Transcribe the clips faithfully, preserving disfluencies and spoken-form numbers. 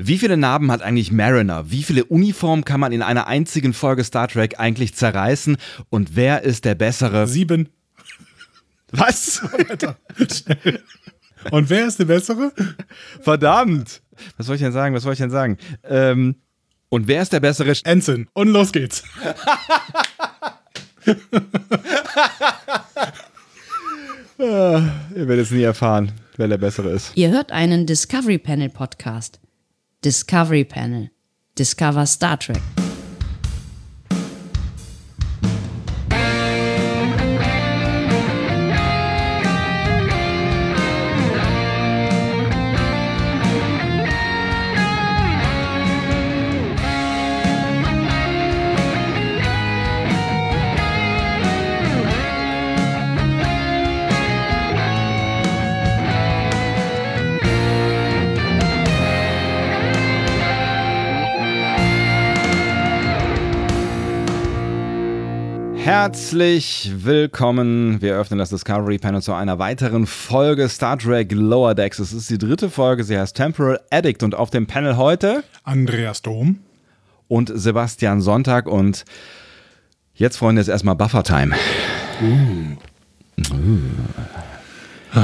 Wie viele Narben hat eigentlich Mariner? Wie viele Uniformen kann man in einer einzigen Folge Star Trek eigentlich zerreißen? Und wer ist der Bessere? Sieben. Was? Und wer ist der Bessere? Verdammt. Was soll ich denn sagen? Was soll ich denn sagen? Ähm, und wer ist der Bessere? Ensign. Und los geht's. ah, ihr werdet es nie erfahren, wer der Bessere ist. Ihr hört einen Discovery Panel Podcast. Discovery Panel. Discover Star Trek. Herzlich willkommen. Wir öffnen das Discovery Panel zu einer weiteren Folge Star Trek Lower Decks. Es ist die dritte Folge, sie heißt Temporal Addict und auf dem Panel heute Andreas Dom und Sebastian Sonntag und jetzt, Freunde, ist erstmal Buffer-Time. Uh. Uh.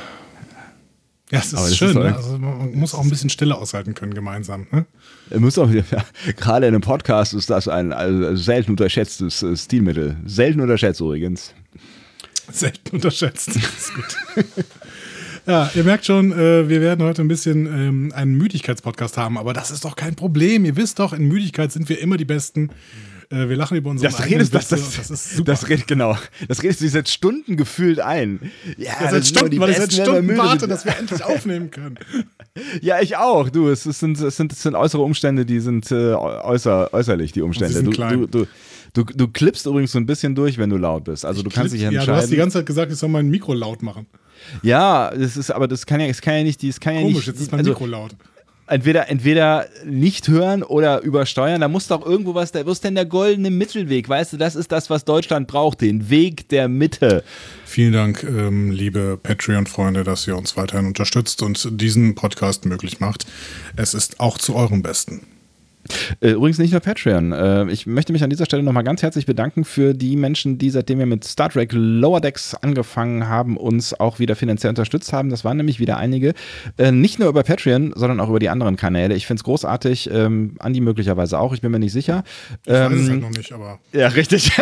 Ja, es ist schön, ist ne? Also man muss auch ein bisschen Stille aushalten können gemeinsam. Ne? Muss auch, ja, gerade in einem Podcast ist das ein also selten unterschätztes äh, Stilmittel. Selten unterschätzt übrigens. Selten unterschätzt, das ist gut. Ja, ihr merkt schon, äh, wir werden heute ein bisschen ähm, einen Müdigkeitspodcast haben, aber das ist doch kein Problem. Ihr wisst doch, in Müdigkeit sind wir immer die Besten. Äh, wir lachen über unsere das redest, das, das, das ist super. Das redet, genau. Das redest du seit Stunden gefühlt ein. Ja, ja seit Stunden, weil ich seit Stunden warte, dass wir endlich aufnehmen können. Ja, ich auch. Du, es sind, es sind, es sind äußere Umstände, die sind äh, äußer, äußerlich, die Umstände. Sie sind du, klein. Du, du, du, du klippst übrigens so ein bisschen durch, wenn du laut bist. Also ich du kannst klipp, dich entscheiden. Ja, du hast die ganze Zeit gesagt, ich soll mein Mikro laut machen. Ja, das ist, aber das kann ja, das kann ja nicht, das kann ja Komisch, nicht. jetzt ist mein also, Mikro laut. Entweder, entweder nicht hören oder übersteuern, da muss doch irgendwo was, da, wo ist denn der goldene Mittelweg, weißt du, das ist das, was Deutschland braucht, den Weg der Mitte. Vielen Dank, ähm, liebe Patreon-Freunde, dass ihr uns weiterhin unterstützt und diesen Podcast möglich macht. Es ist auch zu eurem Besten. Übrigens nicht nur Patreon. Ich möchte mich an dieser Stelle nochmal ganz herzlich bedanken für die Menschen, die seitdem wir mit Star Trek Lower Decks angefangen haben, uns auch wieder finanziell unterstützt haben. Das waren nämlich wieder einige. Nicht nur über Patreon, sondern auch über die anderen Kanäle. Ich finde es großartig. Andi möglicherweise auch, ich bin mir nicht sicher. Ich weiß es halt noch nicht, aber... Ja, richtig.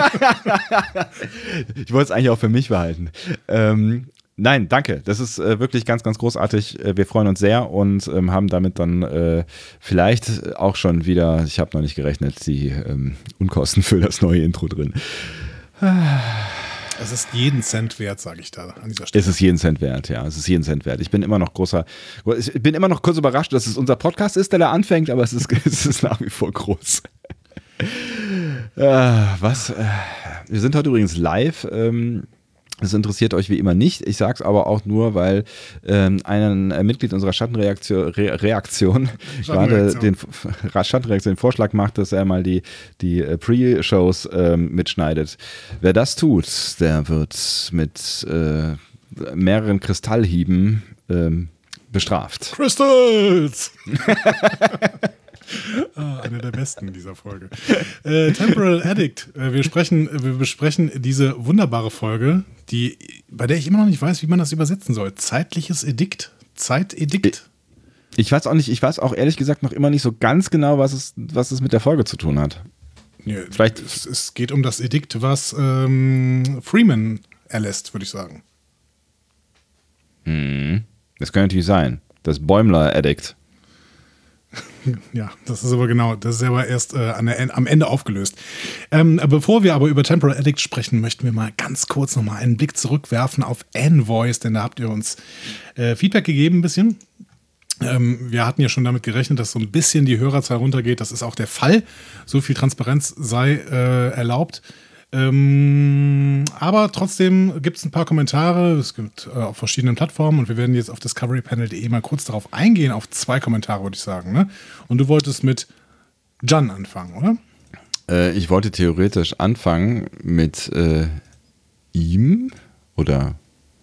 Ich wollte es eigentlich auch für mich behalten. Ähm, Nein, danke. Das ist äh, wirklich ganz, ganz großartig. Wir freuen uns sehr und ähm, haben damit dann äh, vielleicht auch schon wieder, ich habe noch nicht gerechnet, die ähm, Unkosten für das neue Intro drin. Es ist jeden Cent wert, sage ich da an dieser Stelle. Es ist jeden Cent wert, ja. Es ist jeden Cent wert. Ich bin immer noch großer, ich bin immer noch kurz überrascht, dass es unser Podcast ist, der da anfängt, aber es ist, es ist nach wie vor groß. äh, was? Äh, wir sind heute übrigens live. Ähm, Das interessiert euch wie immer nicht. Ich sage es aber auch nur, weil ähm, ein äh, Mitglied unserer Schattenreaktion Re- Reaktion gerade den Schattenreaktion den Vorschlag macht, dass er mal die, die äh, Pre-Shows ähm, mitschneidet. Wer das tut, der wird mit äh, mehreren Kristallhieben ähm, bestraft. Crystals! Ah, eine der besten in dieser Folge. Äh, Temporal Addict. Äh, wir, sprechen, wir besprechen diese wunderbare Folge, die, bei der ich immer noch nicht weiß, wie man das übersetzen soll. Zeitliches Edikt. Zeitedikt. Ich weiß auch nicht, ich weiß auch ehrlich gesagt noch immer nicht so ganz genau, was es, was es mit der Folge zu tun hat. Ja, Vielleicht es, es geht um das Edikt, was ähm, Freeman erlässt, würde ich sagen. Hm. Das könnte natürlich sein. Das Bäumler-Edikt. Ja, das ist aber genau, das ist aber erst äh, an der, am Ende aufgelöst. Ähm, bevor wir aber über Temporal Addict sprechen, möchten wir mal ganz kurz nochmal einen Blick zurückwerfen auf Envoys, denn da habt ihr uns äh, Feedback gegeben ein bisschen. Ähm, wir hatten ja schon damit gerechnet, dass so ein bisschen die Hörerzahl runtergeht. Das ist auch der Fall. So viel Transparenz sei äh, erlaubt. Ähm, aber trotzdem gibt es ein paar Kommentare, es gibt äh, auf verschiedenen Plattformen und wir werden jetzt auf discovery panel punkt de mal kurz darauf eingehen, auf zwei Kommentare, würde ich sagen. Ne? Und du wolltest mit Jan anfangen, oder? Äh, ich wollte theoretisch anfangen mit äh, ihm oder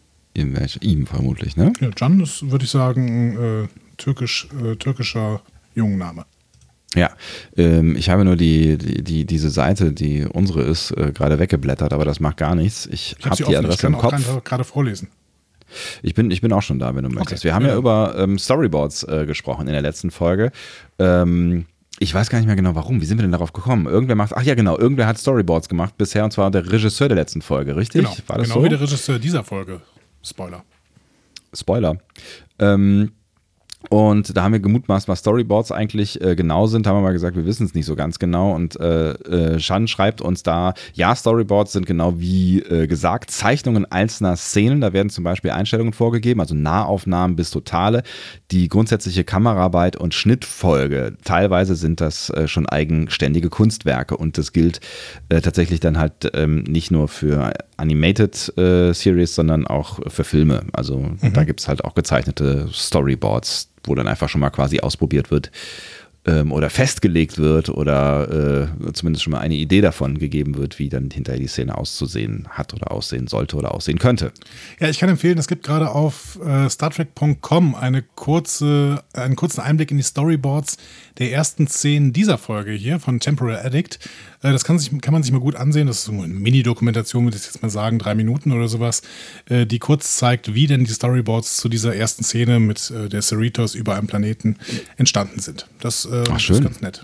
ihm vermutlich, ne? Ja, Jan ist, würde ich sagen, äh, türkisch, äh, türkischer jungen Name. Ja, ähm, ich habe nur die, die, die, diese Seite, die unsere ist, äh, gerade weggeblättert, aber das macht gar nichts. Ich, Ich habe sie die offen. Adresse Ich kann im auch Kopf. gerade vorlesen. Ich bin, ich bin auch schon da, wenn du möchtest. Okay. Wir haben ja, Ja. über ähm, Storyboards äh, gesprochen in der letzten Folge. Ähm, ich weiß gar nicht mehr genau warum. Wie sind wir denn darauf gekommen? Irgendwer macht, ach ja genau, irgendwer hat Storyboards gemacht bisher und zwar der Regisseur der letzten Folge, richtig? Genau, War das genau so? wie der Regisseur dieser Folge. Spoiler. Spoiler. Ähm, und da haben wir gemutmaßt, was Storyboards eigentlich äh, genau sind. Da haben wir mal gesagt, wir wissen es nicht so ganz genau. Und äh, äh, Shan schreibt uns da, ja, Storyboards sind genau wie äh, gesagt Zeichnungen einzelner Szenen. Da werden zum Beispiel Einstellungen vorgegeben, also Nahaufnahmen bis Totale, die grundsätzliche Kameraarbeit und Schnittfolge. Teilweise sind das äh, schon eigenständige Kunstwerke und das gilt äh, tatsächlich dann halt ähm, nicht nur für Animated äh, Series, sondern auch für Filme. Also mhm. da gibt es halt auch gezeichnete Storyboards, wo dann einfach schon mal quasi ausprobiert wird ähm, oder festgelegt wird oder äh, zumindest schon mal eine Idee davon gegeben wird, wie dann hinterher die Szene auszusehen hat oder aussehen sollte oder aussehen könnte. Ja, ich kann empfehlen, es gibt gerade auf äh, Star Trek Punkt com eine kurze, einen kurzen Einblick in die Storyboards der ersten Szenen dieser Folge hier von Temporal Addict. Äh, das kann, sich, kann man sich mal gut ansehen. Das ist so eine Mini-Dokumentation, würde ich jetzt mal sagen, drei Minuten oder sowas, äh, die kurz zeigt, wie denn die Storyboards zu dieser ersten Szene mit äh, der Cerritos über einem Planeten entstanden sind. Das, äh, Ach, das schön. ist ganz nett.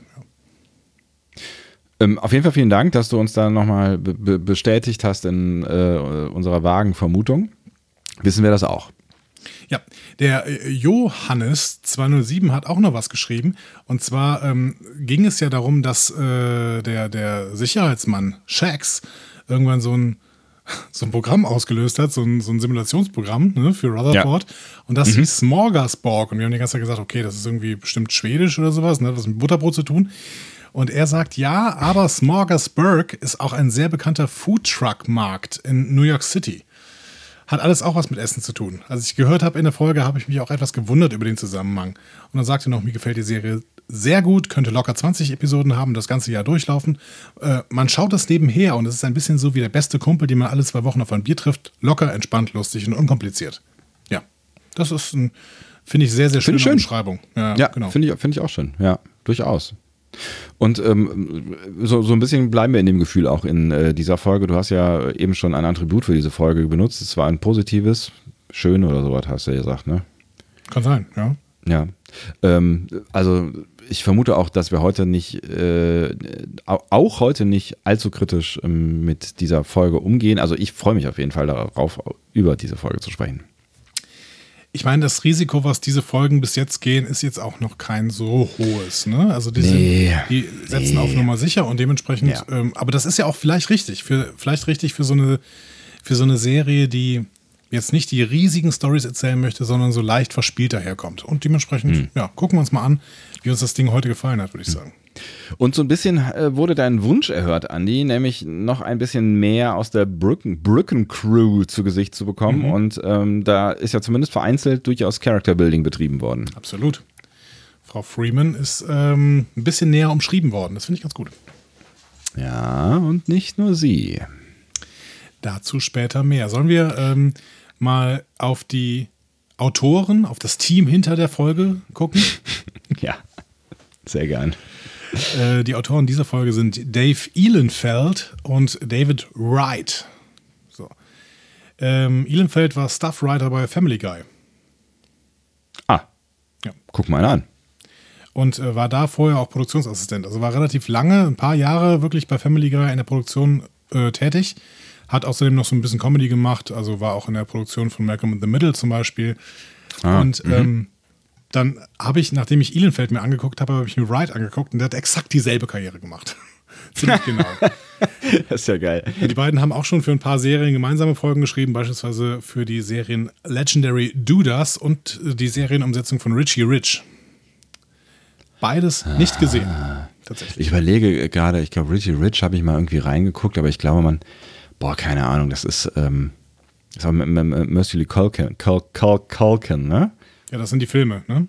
Ja. Ähm, auf jeden Fall vielen Dank, dass du uns da nochmal be- bestätigt hast in äh, unserer vagen Vermutung. Wissen wir das auch. Ja, der äh, Johannes zweihundertsieben hat auch noch was geschrieben. Und zwar ähm, ging es ja darum, dass äh, der, der Sicherheitsmann Shax irgendwann so ein, so ein Programm ausgelöst hat, so ein, so ein Simulationsprogramm, ne, für Rutherford. Ja. Und das mhm. hieß Smorgasborg. Und wir haben die ganze Zeit gesagt, okay, das ist irgendwie bestimmt schwedisch oder sowas, ne, was mit Butterbrot zu tun. Und er sagt, ja, aber Smorgasburg ist auch ein sehr bekannter Foodtruck-Markt in New York City. Hat alles auch was mit Essen zu tun. Als ich gehört habe in der Folge, habe ich mich auch etwas gewundert über den Zusammenhang. Und dann sagte er noch, mir gefällt die Serie sehr gut, könnte locker zwanzig Episoden haben, das ganze Jahr durchlaufen. Äh, man schaut das nebenher und es ist ein bisschen so wie der beste Kumpel, den man alle zwei Wochen auf ein Bier trifft. Locker, entspannt, lustig und unkompliziert. Ja, das ist, ein, finde ich, sehr, sehr schöne schön. Beschreibung. Ja, ja genau. finde ich, find ich auch schön. Ja, durchaus. Und ähm, so, so ein bisschen bleiben wir in dem Gefühl auch in äh, dieser Folge. Du hast ja eben schon ein Attribut für diese Folge benutzt. Es war ein positives, schön oder sowas, hast du ja gesagt, ne? Kann sein, ja. Ja. Ähm, also ich vermute auch, dass wir heute nicht, äh, auch heute nicht allzu kritisch ähm, mit dieser Folge umgehen. Also ich freue mich auf jeden Fall darauf, über diese Folge zu sprechen. Ich meine, das Risiko, was diese Folgen bis jetzt gehen, ist jetzt auch noch kein so hohes. Ne? Also die, nee, sind, die setzen nee. auf Nummer sicher und dementsprechend, ja. ähm, aber das ist ja auch vielleicht richtig, für, vielleicht richtig für so eine, für so eine Serie, die jetzt nicht die riesigen Storys erzählen möchte, sondern so leicht verspielt daherkommt. Und dementsprechend, hm. ja, gucken wir uns mal an, wie uns das Ding heute gefallen hat, würde ich sagen. Und so ein bisschen äh, wurde dein Wunsch erhört, Andi, nämlich noch ein bisschen mehr aus der Brücken, Brücken-Crew zu Gesicht zu bekommen. Mhm. Und ähm, da ist ja zumindest vereinzelt durchaus Character-Building betrieben worden. Absolut. Frau Freeman ist ähm, ein bisschen näher umschrieben worden. Das finde ich ganz gut. Ja, und nicht nur sie. Dazu später mehr. Sollen wir ähm, mal auf die Autoren, auf das Team hinter der Folge gucken? Ja, sehr gern. Die Autoren dieser Folge sind Dave Ehlenfeld und David Wright. So. Ähm, Ehlenfeld war Staff-Writer bei Family Guy. Ah, ja. Guck mal an. Und äh, war da vorher auch Produktionsassistent. Also war relativ lange, ein paar Jahre wirklich bei Family Guy in der Produktion äh, tätig. Hat außerdem noch so ein bisschen Comedy gemacht. Also war auch in der Produktion von Malcolm in the Middle zum Beispiel. Ah, und ähm, dann habe ich, nachdem ich Ehlenfeld mir angeguckt habe, habe ich mir Wright angeguckt und der hat exakt dieselbe Karriere gemacht. Ziemlich genau. Das ist ja geil. Die beiden haben auch schon für ein paar Serien gemeinsame Folgen geschrieben, beispielsweise für die Serien Legendary Dudas und die Serienumsetzung von Richie Rich. Beides nicht gesehen, tatsächlich. Ich überlege gerade, ich glaube, Richie Rich habe ich mal irgendwie reingeguckt, aber ich glaube, man, boah, keine Ahnung, das ist, ähm, das war mit, mit, mit Mercy Culkin, Culkin, ne? Ja, das sind die Filme, ne?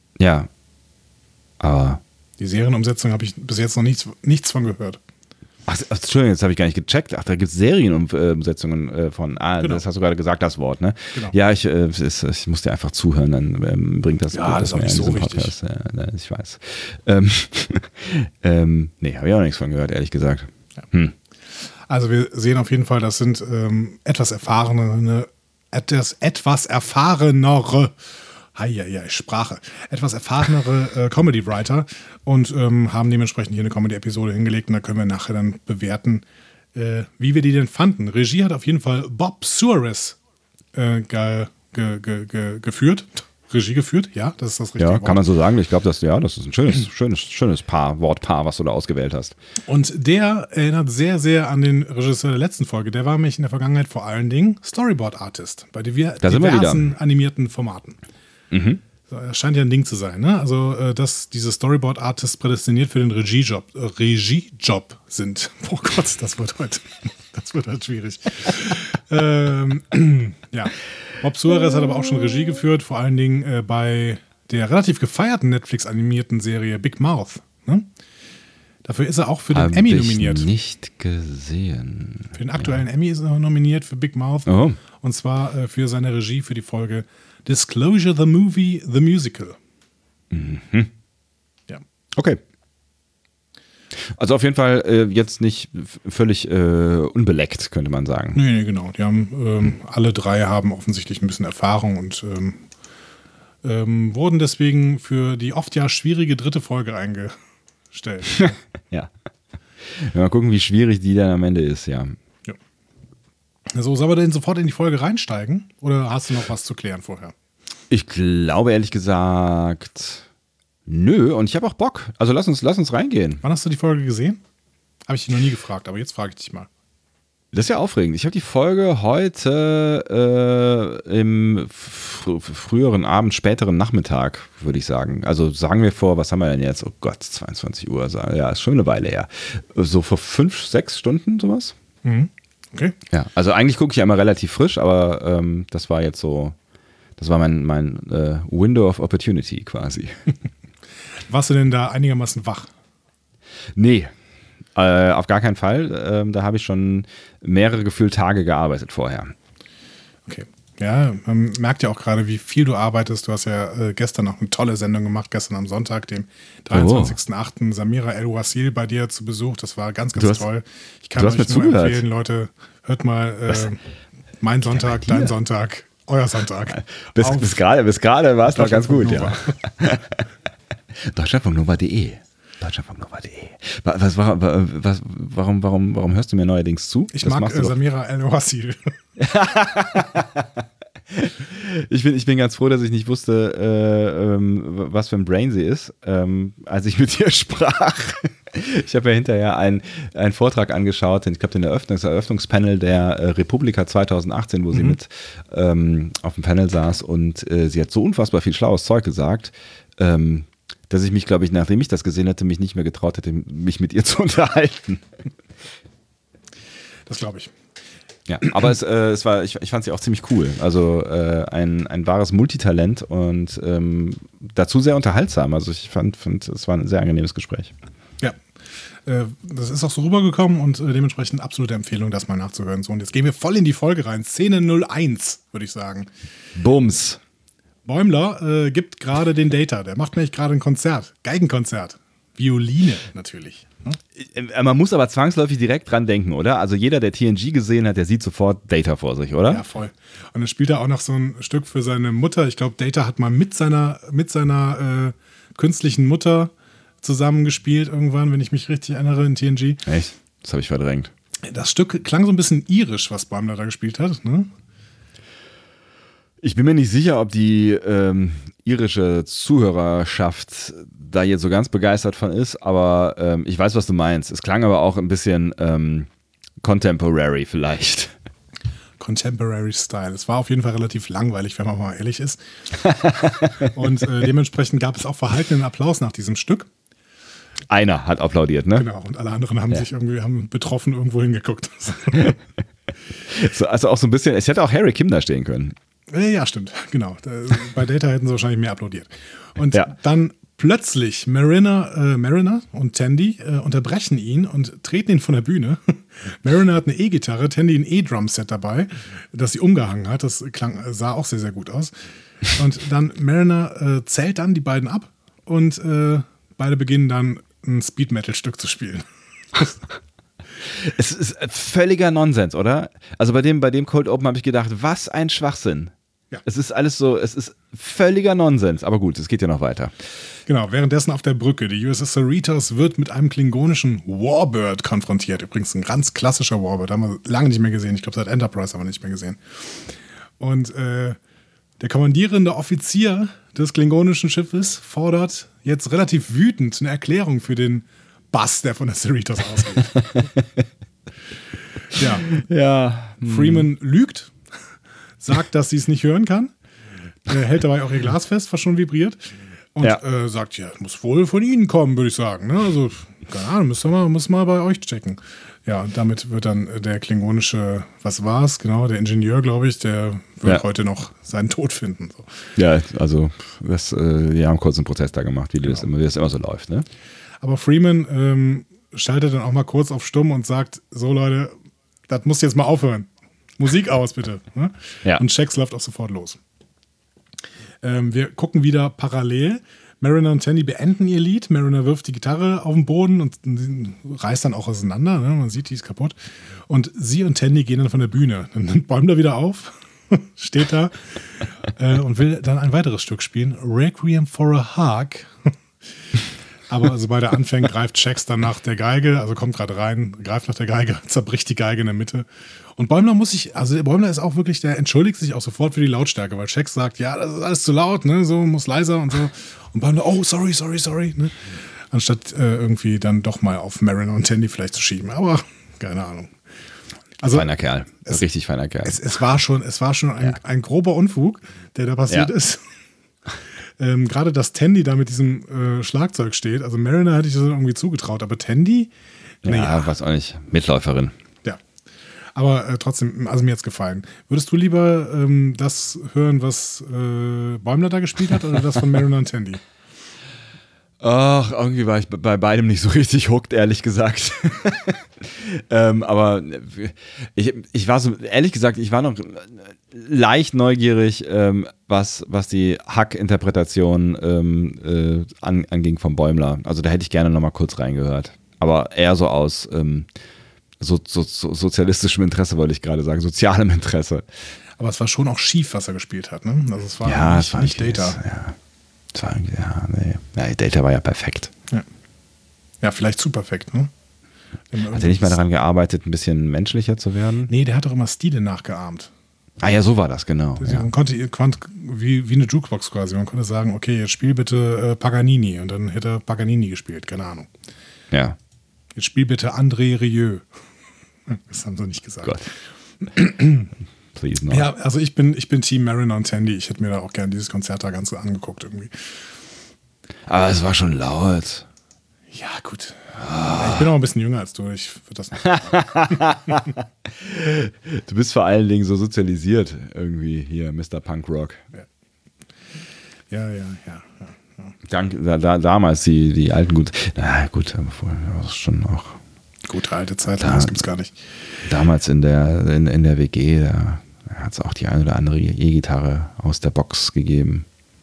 Ja. Aber. Die Serienumsetzung habe ich bis jetzt noch nichts, nichts von gehört. Ach Ach, Entschuldigung, jetzt habe ich gar nicht gecheckt. Ach, da gibt es Serienumsetzungen äh, von. Ah, Genau. das hast du gerade gesagt, das Wort, ne? Genau. Ja, ich, äh, es, ich muss dir einfach zuhören, dann ähm, bringt das. Ja, das ist auch nicht so wichtig. Ja, ne, ich weiß. Ähm, ähm, nee, habe ich auch nichts von gehört, ehrlich gesagt. Ja. Hm. Also wir sehen auf jeden Fall, das sind ähm, etwas erfahrenere, etwas, etwas erfahrenere, heieiei, Sprache, etwas erfahrenere äh, Comedy-Writer und ähm, haben dementsprechend hier eine Comedy-Episode hingelegt und da können wir nachher dann bewerten, äh, wie wir die denn fanden. Regie hat auf jeden Fall Bob Suarez äh, ge, ge, ge, ge, geführt. Regie geführt, ja, das ist das richtige Ja, Wort. kann man so sagen. Ich glaube, das, ja, das ist ein schönes, schönes, schönes Paar, Wortpaar, was du da ausgewählt hast. Und der erinnert sehr, sehr an den Regisseur der letzten Folge. Der war nämlich in der Vergangenheit vor allen Dingen Storyboard-Artist bei diver Da sind wir diversen wieder. animierten Formaten. Mhm. So, das scheint ja ein Ding zu sein, ne? Also, äh, dass diese Storyboard-Artists prädestiniert für den Regiejob, äh, Regiejob sind. Oh Gott, das wird heute, das wird heute schwierig. ähm, ja. Bob Suarez hat aber auch schon Regie geführt, vor allen Dingen äh, bei der relativ gefeierten Netflix-animierten Serie Big Mouth. Ne? Dafür ist er auch für den Hab Emmy ich nominiert. Nicht gesehen. Für den aktuellen Emmy ist er nominiert für Big Mouth. Oh. Und zwar äh, für seine Regie für die Folge Disclosure the Movie, The Musical. Mhm. Ja. Okay. Also auf jeden Fall äh, jetzt nicht f- völlig äh, unbeleckt, könnte man sagen. Nee, nee, genau. Die haben, ähm, alle drei haben offensichtlich ein bisschen Erfahrung und ähm, ähm, wurden deswegen für die oft ja schwierige dritte Folge eingestellt. Ja. Mal gucken, wie schwierig die dann am Ende ist, ja. Ja. So, sollen wir denn sofort in die Folge reinsteigen? Oder hast du noch was zu klären vorher? Ich glaube ehrlich gesagt, nö, und ich habe auch Bock. Also lass uns, lass uns reingehen. Wann hast du die Folge gesehen? Habe ich dich noch nie gefragt, aber jetzt frage ich dich mal. Das ist ja aufregend. Ich habe die Folge heute äh, im fr- früheren Abend, späteren Nachmittag, würde ich sagen. Also sagen wir vor, was haben wir denn jetzt? Oh Gott, zweiundzwanzig Uhr. Ja, ist schon eine Weile her. So vor fünf, sechs Stunden sowas. Mhm. Okay. Ja, also eigentlich gucke ich ja immer relativ frisch, aber ähm, das war jetzt so, das war mein, mein äh, Window of Opportunity quasi. Warst du denn da einigermaßen wach? Nee, äh, auf gar keinen Fall. Ähm, da habe ich schon mehrere gefühlt Tage gearbeitet vorher. Okay. Ja, man merkt ja auch gerade, wie viel du arbeitest. Du hast ja äh, gestern noch eine tolle Sendung gemacht, gestern am Sonntag, dem dreiundzwanzigsten achten Samira El-Wasil bei dir zu Besuch. Das war ganz, ganz Du hast- toll. Ich kann du hast euch mir nur zugehört. empfehlen, Leute, hört mal äh, mein Sonntag, dir? dein Sonntag, euer Sonntag. Bis, Auf bis gerade bis gerade war es noch ganz gut, ja. Nova. Deutschlandfunknova punkt de Deutschlandfunknova punkt de Was, was, was, warum, warum, warum hörst du mir neuerdings zu? Ich Das mag machst du äh, doch- Samira El-Wasil. Ich bin, ich bin ganz froh, dass ich nicht wusste, äh, ähm, was für ein Brain sie ist, ähm, als ich mit ihr sprach. Ich habe ja hinterher einen, einen Vortrag angeschaut, den, ich glaube, den Eröffnungs Eröffnungspanel der äh, Republika zweitausendachtzehn, wo sie Mhm. mit ähm, auf dem Panel saß und äh, sie hat so unfassbar viel schlaues Zeug gesagt, ähm, dass ich mich, glaube ich, nachdem ich das gesehen hätte, mich nicht mehr getraut hätte, mich mit ihr zu unterhalten. Das glaube ich. Ja, aber es, äh, es war, ich, ich fand sie auch ziemlich cool. Also äh, ein, ein wahres Multitalent und ähm, dazu sehr unterhaltsam. Also ich fand, fand, es war ein sehr angenehmes Gespräch. Ja. Äh, das ist auch so rübergekommen und äh, dementsprechend absolute Empfehlung, das mal nachzuhören. So, und jetzt gehen wir voll in die Folge rein. Szene null eins, würde ich sagen. Bums. Bäumler äh, gibt gerade den Data. Der macht nämlich gerade ein Konzert. Geigenkonzert. Violine natürlich. Ne? Äh, Man muss aber zwangsläufig direkt dran denken, oder? Also jeder, der T N G gesehen hat, der sieht sofort Data vor sich, oder? Ja, voll. Und dann spielt er auch noch so ein Stück für seine Mutter. Ich glaube, Data hat mal mit seiner, mit seiner äh, künstlichen Mutter zusammengespielt irgendwann, wenn ich mich richtig erinnere, in T N G. Echt? Das habe ich verdrängt. Das Stück klang so ein bisschen irisch, was Bäumler da gespielt hat. Ne? Ich bin mir nicht sicher, ob die ähm, irische Zuhörerschaft da jetzt so ganz begeistert von ist, aber ähm, ich weiß, was du meinst. Es klang aber auch ein bisschen ähm, contemporary vielleicht. Contemporary Style. Es war auf jeden Fall relativ langweilig, wenn man mal ehrlich ist. Und äh, dementsprechend gab es auch verhaltenen Applaus nach diesem Stück. Einer hat applaudiert, ne? Genau. Und alle anderen haben Ja. sich irgendwie haben betroffen irgendwo hingeguckt. So, also auch so ein bisschen, es hätte auch Harry Kim da stehen können. Äh, Ja, stimmt, genau. Da, bei Data hätten sie wahrscheinlich mehr applaudiert. Und Ja. dann Plötzlich Mariner, äh, Mariner und Tandy äh, unterbrechen ihn und treten ihn von der Bühne. Mariner hat eine E-Gitarre, Tandy ein E-Drum-Set dabei, das sie umgehangen hat. Das klang, sah auch sehr, sehr gut aus. Und dann Mariner äh, zählt dann die beiden ab und äh, beide beginnen dann ein Speed-Metal-Stück zu spielen. Es ist völliger Nonsens, oder? Also bei dem, bei dem Cold Open habe ich gedacht, was ein Schwachsinn. Ja. Es ist alles so, es ist völliger Nonsens. Aber gut, es geht ja noch weiter. Genau, währenddessen auf der Brücke. Die U S S Cerritos wird mit einem klingonischen Warbird konfrontiert. Übrigens ein ganz klassischer Warbird. Haben wir lange nicht mehr gesehen. Ich glaube, seit Enterprise haben wir nicht mehr gesehen. Und äh, der kommandierende Offizier des klingonischen Schiffes fordert jetzt relativ wütend eine Erklärung für den Bass, der von der Cerritos ausgeht. ja. ja. Freeman lügt, sagt, dass sie es nicht hören kann. Er hält dabei auch ihr Glas fest, was schon vibriert. Und ja. äh, sagt, ja, muss wohl von Ihnen kommen, würde ich sagen. Ne? Also, keine Ahnung, müssen wir mal, müssen wir mal bei euch checken. Ja, und damit wird dann der klingonische, was war es, genau, der Ingenieur, glaube ich, der wird ja. heute noch seinen Tod finden. So. Ja, also, das, äh, die haben kurz einen Prozess da gemacht, wie, genau. das, immer, wie das immer so läuft. Ne? Aber Freeman ähm, schaltet dann auch mal kurz auf Stumm und sagt, so Leute, das muss jetzt mal aufhören. Musik aus, bitte. Ne? Ja. Und Shax läuft auch sofort los. Ähm, wir gucken wieder parallel. Mariner und Tandy beenden ihr Lied. Mariner wirft die Gitarre auf den Boden und reißt dann auch auseinander. Ne? Man sieht, die ist kaputt. Und sie und Tandy gehen dann von der Bühne. Dann nimmt Bäumler wieder auf, steht da äh, und will dann ein weiteres Stück spielen. Requiem for a Hug. Aber sobald er anfängt, greift Shax dann nach der Geige, also kommt gerade rein, greift nach der Geige, zerbricht die Geige in der Mitte. Und Bäumler muss sich, also Bäumler ist auch wirklich, der entschuldigt sich auch sofort für die Lautstärke, weil Shax sagt, ja, das ist alles zu laut, ne, so, muss leiser und so. Und Bäumler, oh, sorry, sorry, sorry, ne. Anstatt äh, irgendwie dann doch mal auf Mariner und Tandy vielleicht zu schieben, aber keine Ahnung. Also, feiner Kerl, es, richtig feiner Kerl. Es, es war schon, es war schon ein, ja. ein grober Unfug, der da passiert ja. ist. Ähm, Gerade, dass Tandy da mit diesem äh, Schlagzeug steht. Also Mariner hätte ich das irgendwie zugetraut, aber Tandy? Ja, ja, weiß auch nicht. Mitläuferin. Ja. Aber äh, trotzdem, also mir hat's gefallen. Würdest du lieber ähm, das hören, was äh, Bäumler da gespielt hat, oder das von Mariner und Tandy? Ach, irgendwie war ich bei beidem nicht so richtig hooked, ehrlich gesagt. ähm, aber ich, ich war so, ehrlich gesagt, ich war noch leicht neugierig, ähm, was, was die Hack-Interpretation ähm, äh, an, anging vom Bäumler. Also da hätte ich gerne noch mal kurz reingehört. Aber eher so aus ähm, so, so, so sozialistischem Interesse, wollte ich gerade sagen, sozialem Interesse. Aber es war schon auch schief, was er gespielt hat, ne? Also es war ja, nicht, es war nicht nicht Data. Das, ja. Es war irgendwie, ja, nee. Ja, Data war ja perfekt. Ja, ja, vielleicht zu perfekt, ne? Hat er nicht mal daran gearbeitet, ein bisschen menschlicher zu werden? Nee, der hat doch immer Stile nachgeahmt. Ah ja, so war das, genau. Also ja. Man konnte, wie, wie eine Jukebox quasi, man konnte sagen, okay, jetzt spiel bitte äh, Paganini, und dann hätte er Paganini gespielt, keine Ahnung. Ja. Jetzt spiel bitte André Rieu. Das haben sie nicht gesagt. Gott. Please not. Ja, also ich bin, ich bin Team Mariner und Tandy. Ich hätte mir da auch gerne dieses Konzert da ganz angeguckt irgendwie. Aber es war schon laut. Ja, gut. Ah. Ich bin auch ein bisschen jünger als du. Ich würde das nicht. Du bist vor allen Dingen so sozialisiert irgendwie hier, Mister Punk Rock. Ja, ja, ja, ja. ja. Dank, da, da, damals die, die alten gut. Na gut, das ist schon auch. Gute alte Zeit, da, das gibt's gar nicht. Damals in der, in, in der W G, da hat es auch die eine oder andere E-Gitarre aus der Box gegeben.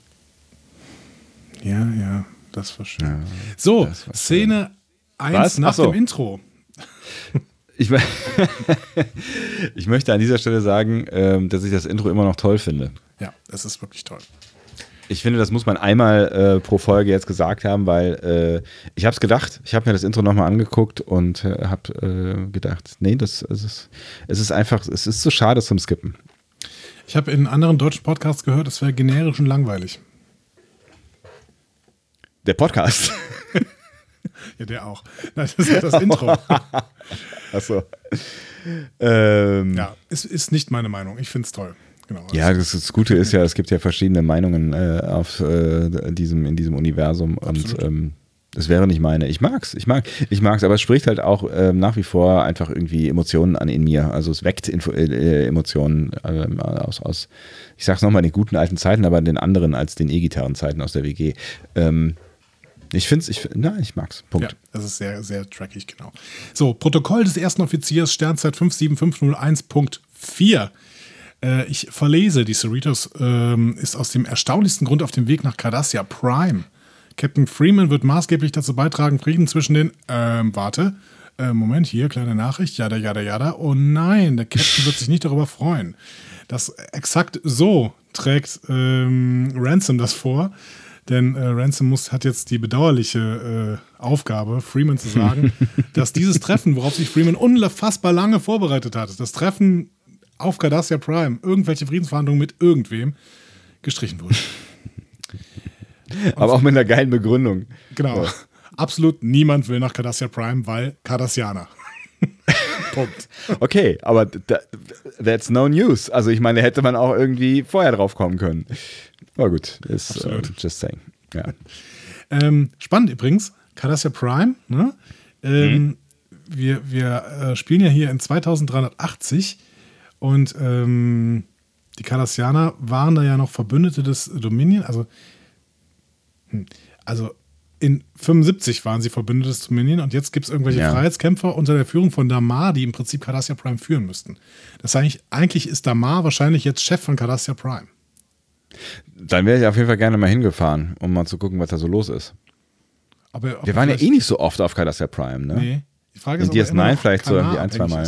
Ja, ja, das war schön. Ja, so, das war Szene eins nach so. dem Intro. Ich, ich möchte an dieser Stelle sagen, dass ich das Intro immer noch toll finde. Ja, es ist wirklich toll. Ich finde, das muss man einmal äh, pro Folge jetzt gesagt haben, weil äh, ich habe es gedacht, ich habe mir das Intro nochmal angeguckt und äh, habe äh, gedacht, nee, das, das ist, es ist einfach, es ist zu schade zum Skippen. Ich habe in anderen deutschen Podcasts gehört, es wäre generisch und langweilig. Der Podcast? Ja, der auch. Nein, das ist das Intro. Achso. Ähm, ja, es ist nicht meine Meinung. Ich finde es toll. Genau, ja, das, das Gute ist ja, es gibt ja verschiedene Meinungen äh, auf äh, diesem, in diesem Universum. Absolut. Und ähm, das wäre nicht meine. Ich mag's, ich mag, ich mag's, aber es spricht halt auch ähm, nach wie vor einfach irgendwie Emotionen an in mir. Also es weckt Info, äh, Emotionen äh, aus, aus, ich sag's nochmal, den guten alten Zeiten, aber den anderen als den E-Gitarren-Zeiten aus der W G. Ähm, Ich finde es, ich, nein, ich mag's. Punkt. Ja, das ist sehr, sehr trackig, genau. So, Protokoll des ersten Offiziers, Sternzeit fünf sieben fünf null eins Punkt vier. Äh, ich verlese, die Cerritos ähm, ist aus dem erstaunlichsten Grund auf dem Weg nach Cardassia Prime. Captain Freeman wird maßgeblich dazu beitragen, Frieden zwischen den, ähm, warte, äh, Moment, hier, kleine Nachricht, jada, jada, jada. Oh nein, der Captain wird sich nicht darüber freuen. Das exakt so trägt ähm, Ransom das vor. Denn äh, Ransom muss, hat jetzt die bedauerliche äh, Aufgabe, Freeman zu sagen, dass dieses Treffen, worauf sich Freeman unfassbar lange vorbereitet hat, das Treffen auf Cardassia Prime, irgendwelche Friedensverhandlungen mit irgendwem, gestrichen wurde. Aber auch mit einer geilen Begründung. Genau. Ja. Absolut niemand will nach Cardassia Prime, weil Cardassianer. Punkt. Okay, aber that's no news. Also ich meine, hätte man auch irgendwie vorher drauf kommen können. Aber gut, ist uh, just saying. Ja. Ähm, spannend übrigens, Cardassia Prime, ne? ähm, mhm. wir, wir äh, spielen ja hier in zweitausenddreihundertachtzig und ähm, die Cardassianer waren da ja noch Verbündete des Dominion, also, hm, also in fünfundsiebzig waren sie Verbündete des Dominion und jetzt gibt es irgendwelche ja. Freiheitskämpfer unter der Führung von Damar, die im Prinzip Cardassia Prime führen müssten. Das heißt, eigentlich ist Damar wahrscheinlich jetzt Chef von Cardassia Prime. Dann wäre ich auf jeden Fall gerne mal hingefahren, um mal zu gucken, was da so los ist. Aber, wir waren ja eh nicht so oft auf Cardassia Prime, ne? Nee. Die Frage ist, in D S neun vielleicht so irgendwie ein, zwei Mal.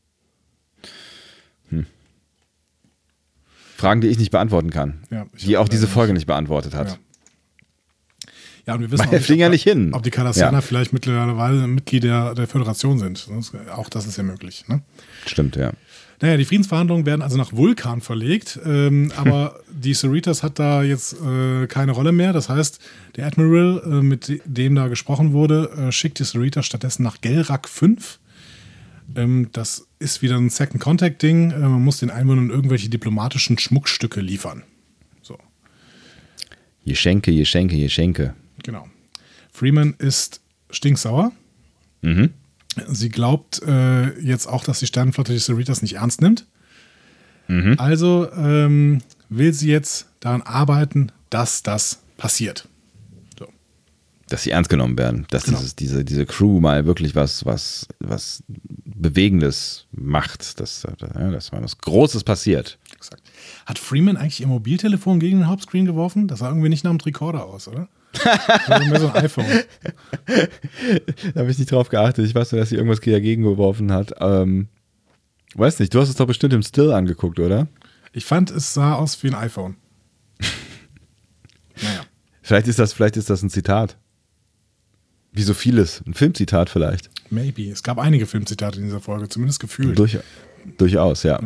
Hm. Fragen, die ich nicht beantworten kann. Ja, die auch diese Folge nicht, nicht beantwortet hat. Ja. Ja, und wir wissen auch nicht, ob, ja nicht hin. ob die Cardassianer ja. vielleicht mittlerweile Mitglied der, der Föderation sind. Auch das ist ja möglich. Ne? Stimmt, ja. Naja, die Friedensverhandlungen werden also nach Vulkan verlegt, ähm, aber die Cerritos hat da jetzt äh, keine Rolle mehr. Das heißt, der Admiral, äh, mit dem da gesprochen wurde, äh, schickt die Cerritos stattdessen nach Gelrak fünf. Ähm, das ist wieder ein Second-Contact-Ding. Äh, man muss den Einwohnern irgendwelche diplomatischen Schmuckstücke liefern. So. Geschenke, Geschenke, Geschenke. Genau. Freeman ist stinksauer. Mhm. Sie glaubt äh, jetzt auch, dass die Sternenflotte die Cerritos nicht ernst nimmt. Mhm. Also ähm, will sie jetzt daran arbeiten, dass das passiert. So. Dass sie ernst genommen werden. Dass genau. dieses, diese, diese Crew mal wirklich was, was, was Bewegendes macht. Dass, dass mal was Großes passiert. Exakt. Hat Freeman eigentlich ihr Mobiltelefon gegen den Hauptscreen geworfen? Das sah irgendwie nicht nach einem Tricorder aus, oder? Also mehr so ein iPhone. Da habe ich nicht drauf geachtet. Ich weiß nur, dass sie irgendwas dagegen geworfen hat. Ähm, weiß nicht, du hast es doch bestimmt im Still angeguckt, oder? Ich fand, es sah aus wie ein iPhone. Naja. Vielleicht ist das, vielleicht ist das ein Zitat. Wie so vieles. Ein Filmzitat vielleicht. Maybe. Es gab einige Filmzitate in dieser Folge, zumindest gefühlt. Durch, durchaus, ja. ja.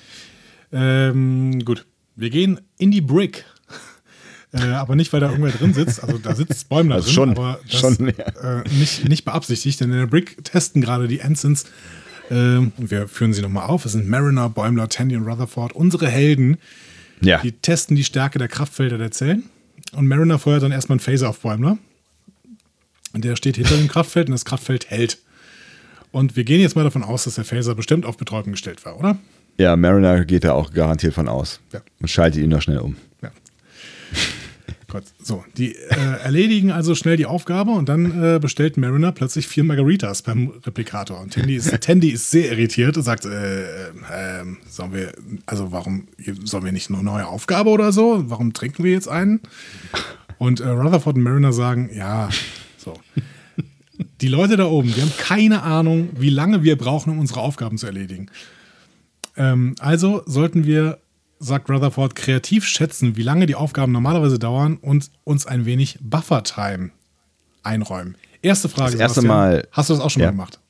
Ähm, gut. Wir gehen in die Brick. Äh, aber nicht, weil da irgendwer drin sitzt. Also da sitzt Bäumler also drin, schon, aber das schon, ja. äh, nicht, nicht beabsichtigt. Denn in der Brick testen gerade die Ensigns, äh, und wir führen sie nochmal auf, es sind Mariner, Bäumler, Tandy und Rutherford, unsere Helden, ja. die testen die Stärke der Kraftfelder der Zellen. Und Mariner feuert dann erstmal einen Phaser auf Bäumler. Und der steht hinter dem Kraftfeld und das Kraftfeld hält. Und wir gehen jetzt mal davon aus, dass der Phaser bestimmt auf Betäubung gestellt war, oder? Ja, Mariner geht da auch garantiert von aus. Ja. Und schaltet ihn noch schnell um. Ja. Gott. So, die äh, erledigen also schnell die Aufgabe und dann äh, bestellt Mariner plötzlich vier Margaritas beim Replikator. Und Tandy ist, Tandy ist sehr irritiert und sagt, äh, äh, sollen wir, also warum, sollen wir nicht eine neue Aufgabe oder so? Warum trinken wir jetzt einen? Und äh, Rutherford und Mariner sagen, ja, so. Die Leute da oben, die haben keine Ahnung, wie lange wir brauchen, um unsere Aufgaben zu erledigen. Ähm, also sollten wir, sagt Rutherford, kreativ schätzen, wie lange die Aufgaben normalerweise dauern und uns ein wenig Buffer-Time einräumen. Erste Frage, das erste Mal, hast du das auch schon ja. mal gemacht?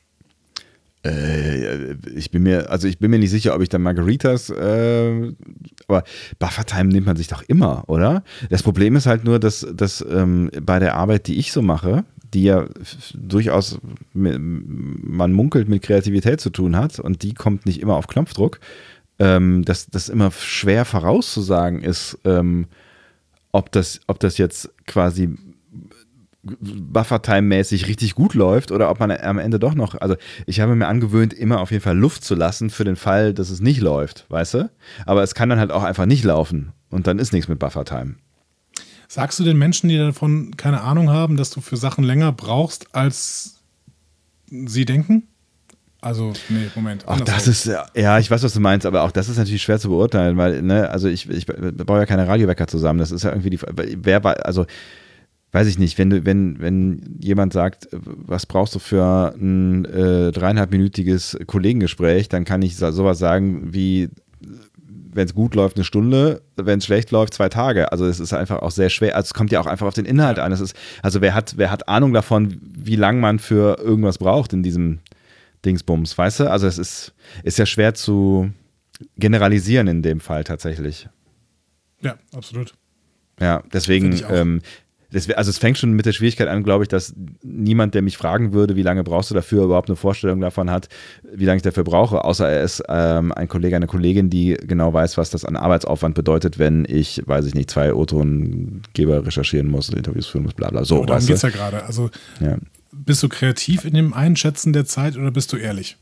Äh, ich bin mir, also ich bin mir nicht sicher, ob ich dann Margaritas, äh, aber Buffer-Time nimmt man sich doch immer, oder? Das Problem ist halt nur, dass, dass ähm, bei der Arbeit, die ich so mache, die ja durchaus, man munkelt, mit Kreativität zu tun hat und die kommt nicht immer auf Knopfdruck, ähm, dass das immer schwer vorauszusagen ist, ähm, ob das, ob das jetzt quasi Buffer-Time-mäßig richtig gut läuft oder ob man am Ende doch noch, also ich habe mir angewöhnt, immer auf jeden Fall Luft zu lassen für den Fall, dass es nicht läuft, weißt du? Aber es kann dann halt auch einfach nicht laufen und dann ist nichts mit Buffer-Time. Sagst du den Menschen, die davon keine Ahnung haben, dass du für Sachen länger brauchst, als sie denken? Also, nee, Moment. Auch das ist, ja, ich weiß, was du meinst, aber auch das ist natürlich schwer zu beurteilen, weil, ne, also ich, ich baue ja keine Radiowecker zusammen. Das ist ja irgendwie die, wer war, also, weiß ich nicht, wenn du, wenn, wenn jemand sagt, was brauchst du für ein äh, dreieinhalbminütiges Kollegengespräch, dann kann ich sowas sagen wie, wenn es gut läuft, eine Stunde, wenn es schlecht läuft, zwei Tage. Also es ist einfach auch sehr schwer. Also es kommt ja auch einfach auf den Inhalt an. Es ist, also wer hat, wer hat Ahnung davon, wie lange man für irgendwas braucht in diesem Dingsbums, weißt du? Also es ist, ist ja schwer zu generalisieren in dem Fall tatsächlich. Ja, absolut. Ja, deswegen, ähm, das, also es fängt schon mit der Schwierigkeit an, glaube ich, dass niemand, der mich fragen würde, wie lange brauchst du dafür, überhaupt eine Vorstellung davon hat, wie lange ich dafür brauche, außer er ist ähm, ein Kollege, eine Kollegin, die genau weiß, was das an Arbeitsaufwand bedeutet, wenn ich, weiß ich nicht, zwei O-Tongeber recherchieren muss, Interviews führen muss, bla bla. So, ja, darum geht es ja gerade. Also ja. Bist du kreativ in dem Einschätzen der Zeit oder bist du ehrlich?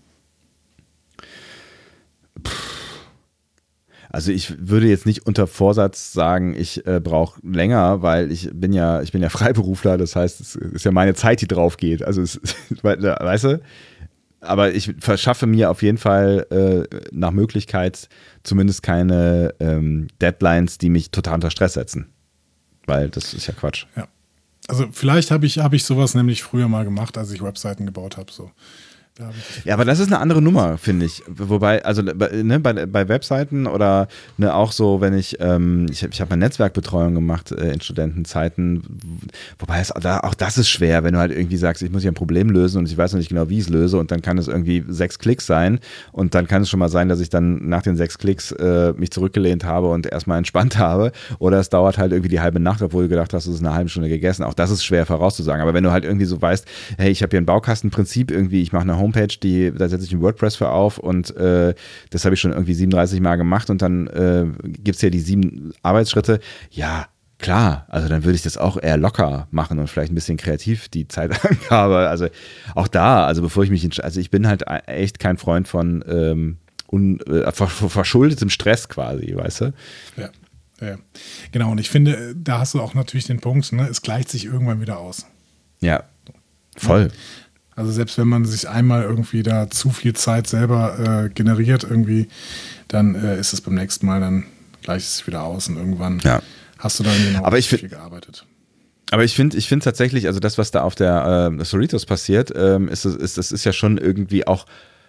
Also ich würde jetzt nicht unter Vorsatz sagen, ich äh, brauche länger, weil ich bin ja, ich bin ja Freiberufler, das heißt, es ist ja meine Zeit, die drauf geht. Also es, weißt du? Aber ich verschaffe mir auf jeden Fall äh, nach Möglichkeit zumindest keine ähm, Deadlines, die mich total unter Stress setzen. Weil das ist ja Quatsch. Ja. Also vielleicht habe ich, hab ich sowas nämlich früher mal gemacht, als ich Webseiten gebaut habe. So. Da hab ich ja, aber das ist eine andere Nummer, finde ich. Wobei, also ne, bei, bei Webseiten oder ne, auch so, wenn ich, ähm, ich, ich habe eine Netzwerkbetreuung gemacht äh, in Studentenzeiten, wobei es, da, auch das ist schwer, wenn du halt irgendwie sagst, ich muss hier ein Problem lösen und ich weiß noch nicht genau, wie ich es löse und dann kann es irgendwie sechs Klicks sein und dann kann es schon mal sein, dass ich dann nach den sechs Klicks äh, mich zurückgelehnt habe und erstmal entspannt habe oder es dauert halt irgendwie die halbe Nacht, obwohl du gedacht hast, es ist eine halbe Stunde gegessen. Auch das ist schwer vorauszusagen, aber wenn du halt irgendwie so weißt, hey, ich habe hier ein Baukastenprinzip, irgendwie, ich mache eine Homepage, die, da setze ich ein WordPress für auf und äh, das habe ich schon irgendwie siebenunddreißig Mal gemacht und dann äh, gibt es ja die sieben Arbeitsschritte. Ja, klar, also dann würde ich das auch eher locker machen und vielleicht ein bisschen kreativ die Zeitangabe. Also auch da, also bevor ich mich, also ich bin halt echt kein Freund von ähm, un, äh, verschuldetem Stress quasi, weißt du? Ja, ja, genau. Und ich finde, da hast du auch natürlich den Punkt, ne, es gleicht sich irgendwann wieder aus. Ja, voll. Also selbst wenn man sich einmal irgendwie da zu viel Zeit selber äh, generiert irgendwie, dann äh, ist es beim nächsten Mal, dann gleicht es sich wieder aus und irgendwann ja. hast du dann genau aber ich viel find, gearbeitet. Aber ich finde ich find tatsächlich, also das, was da auf der äh, Cerritos passiert, ähm, ist, ist, das ist ja schon irgendwie auch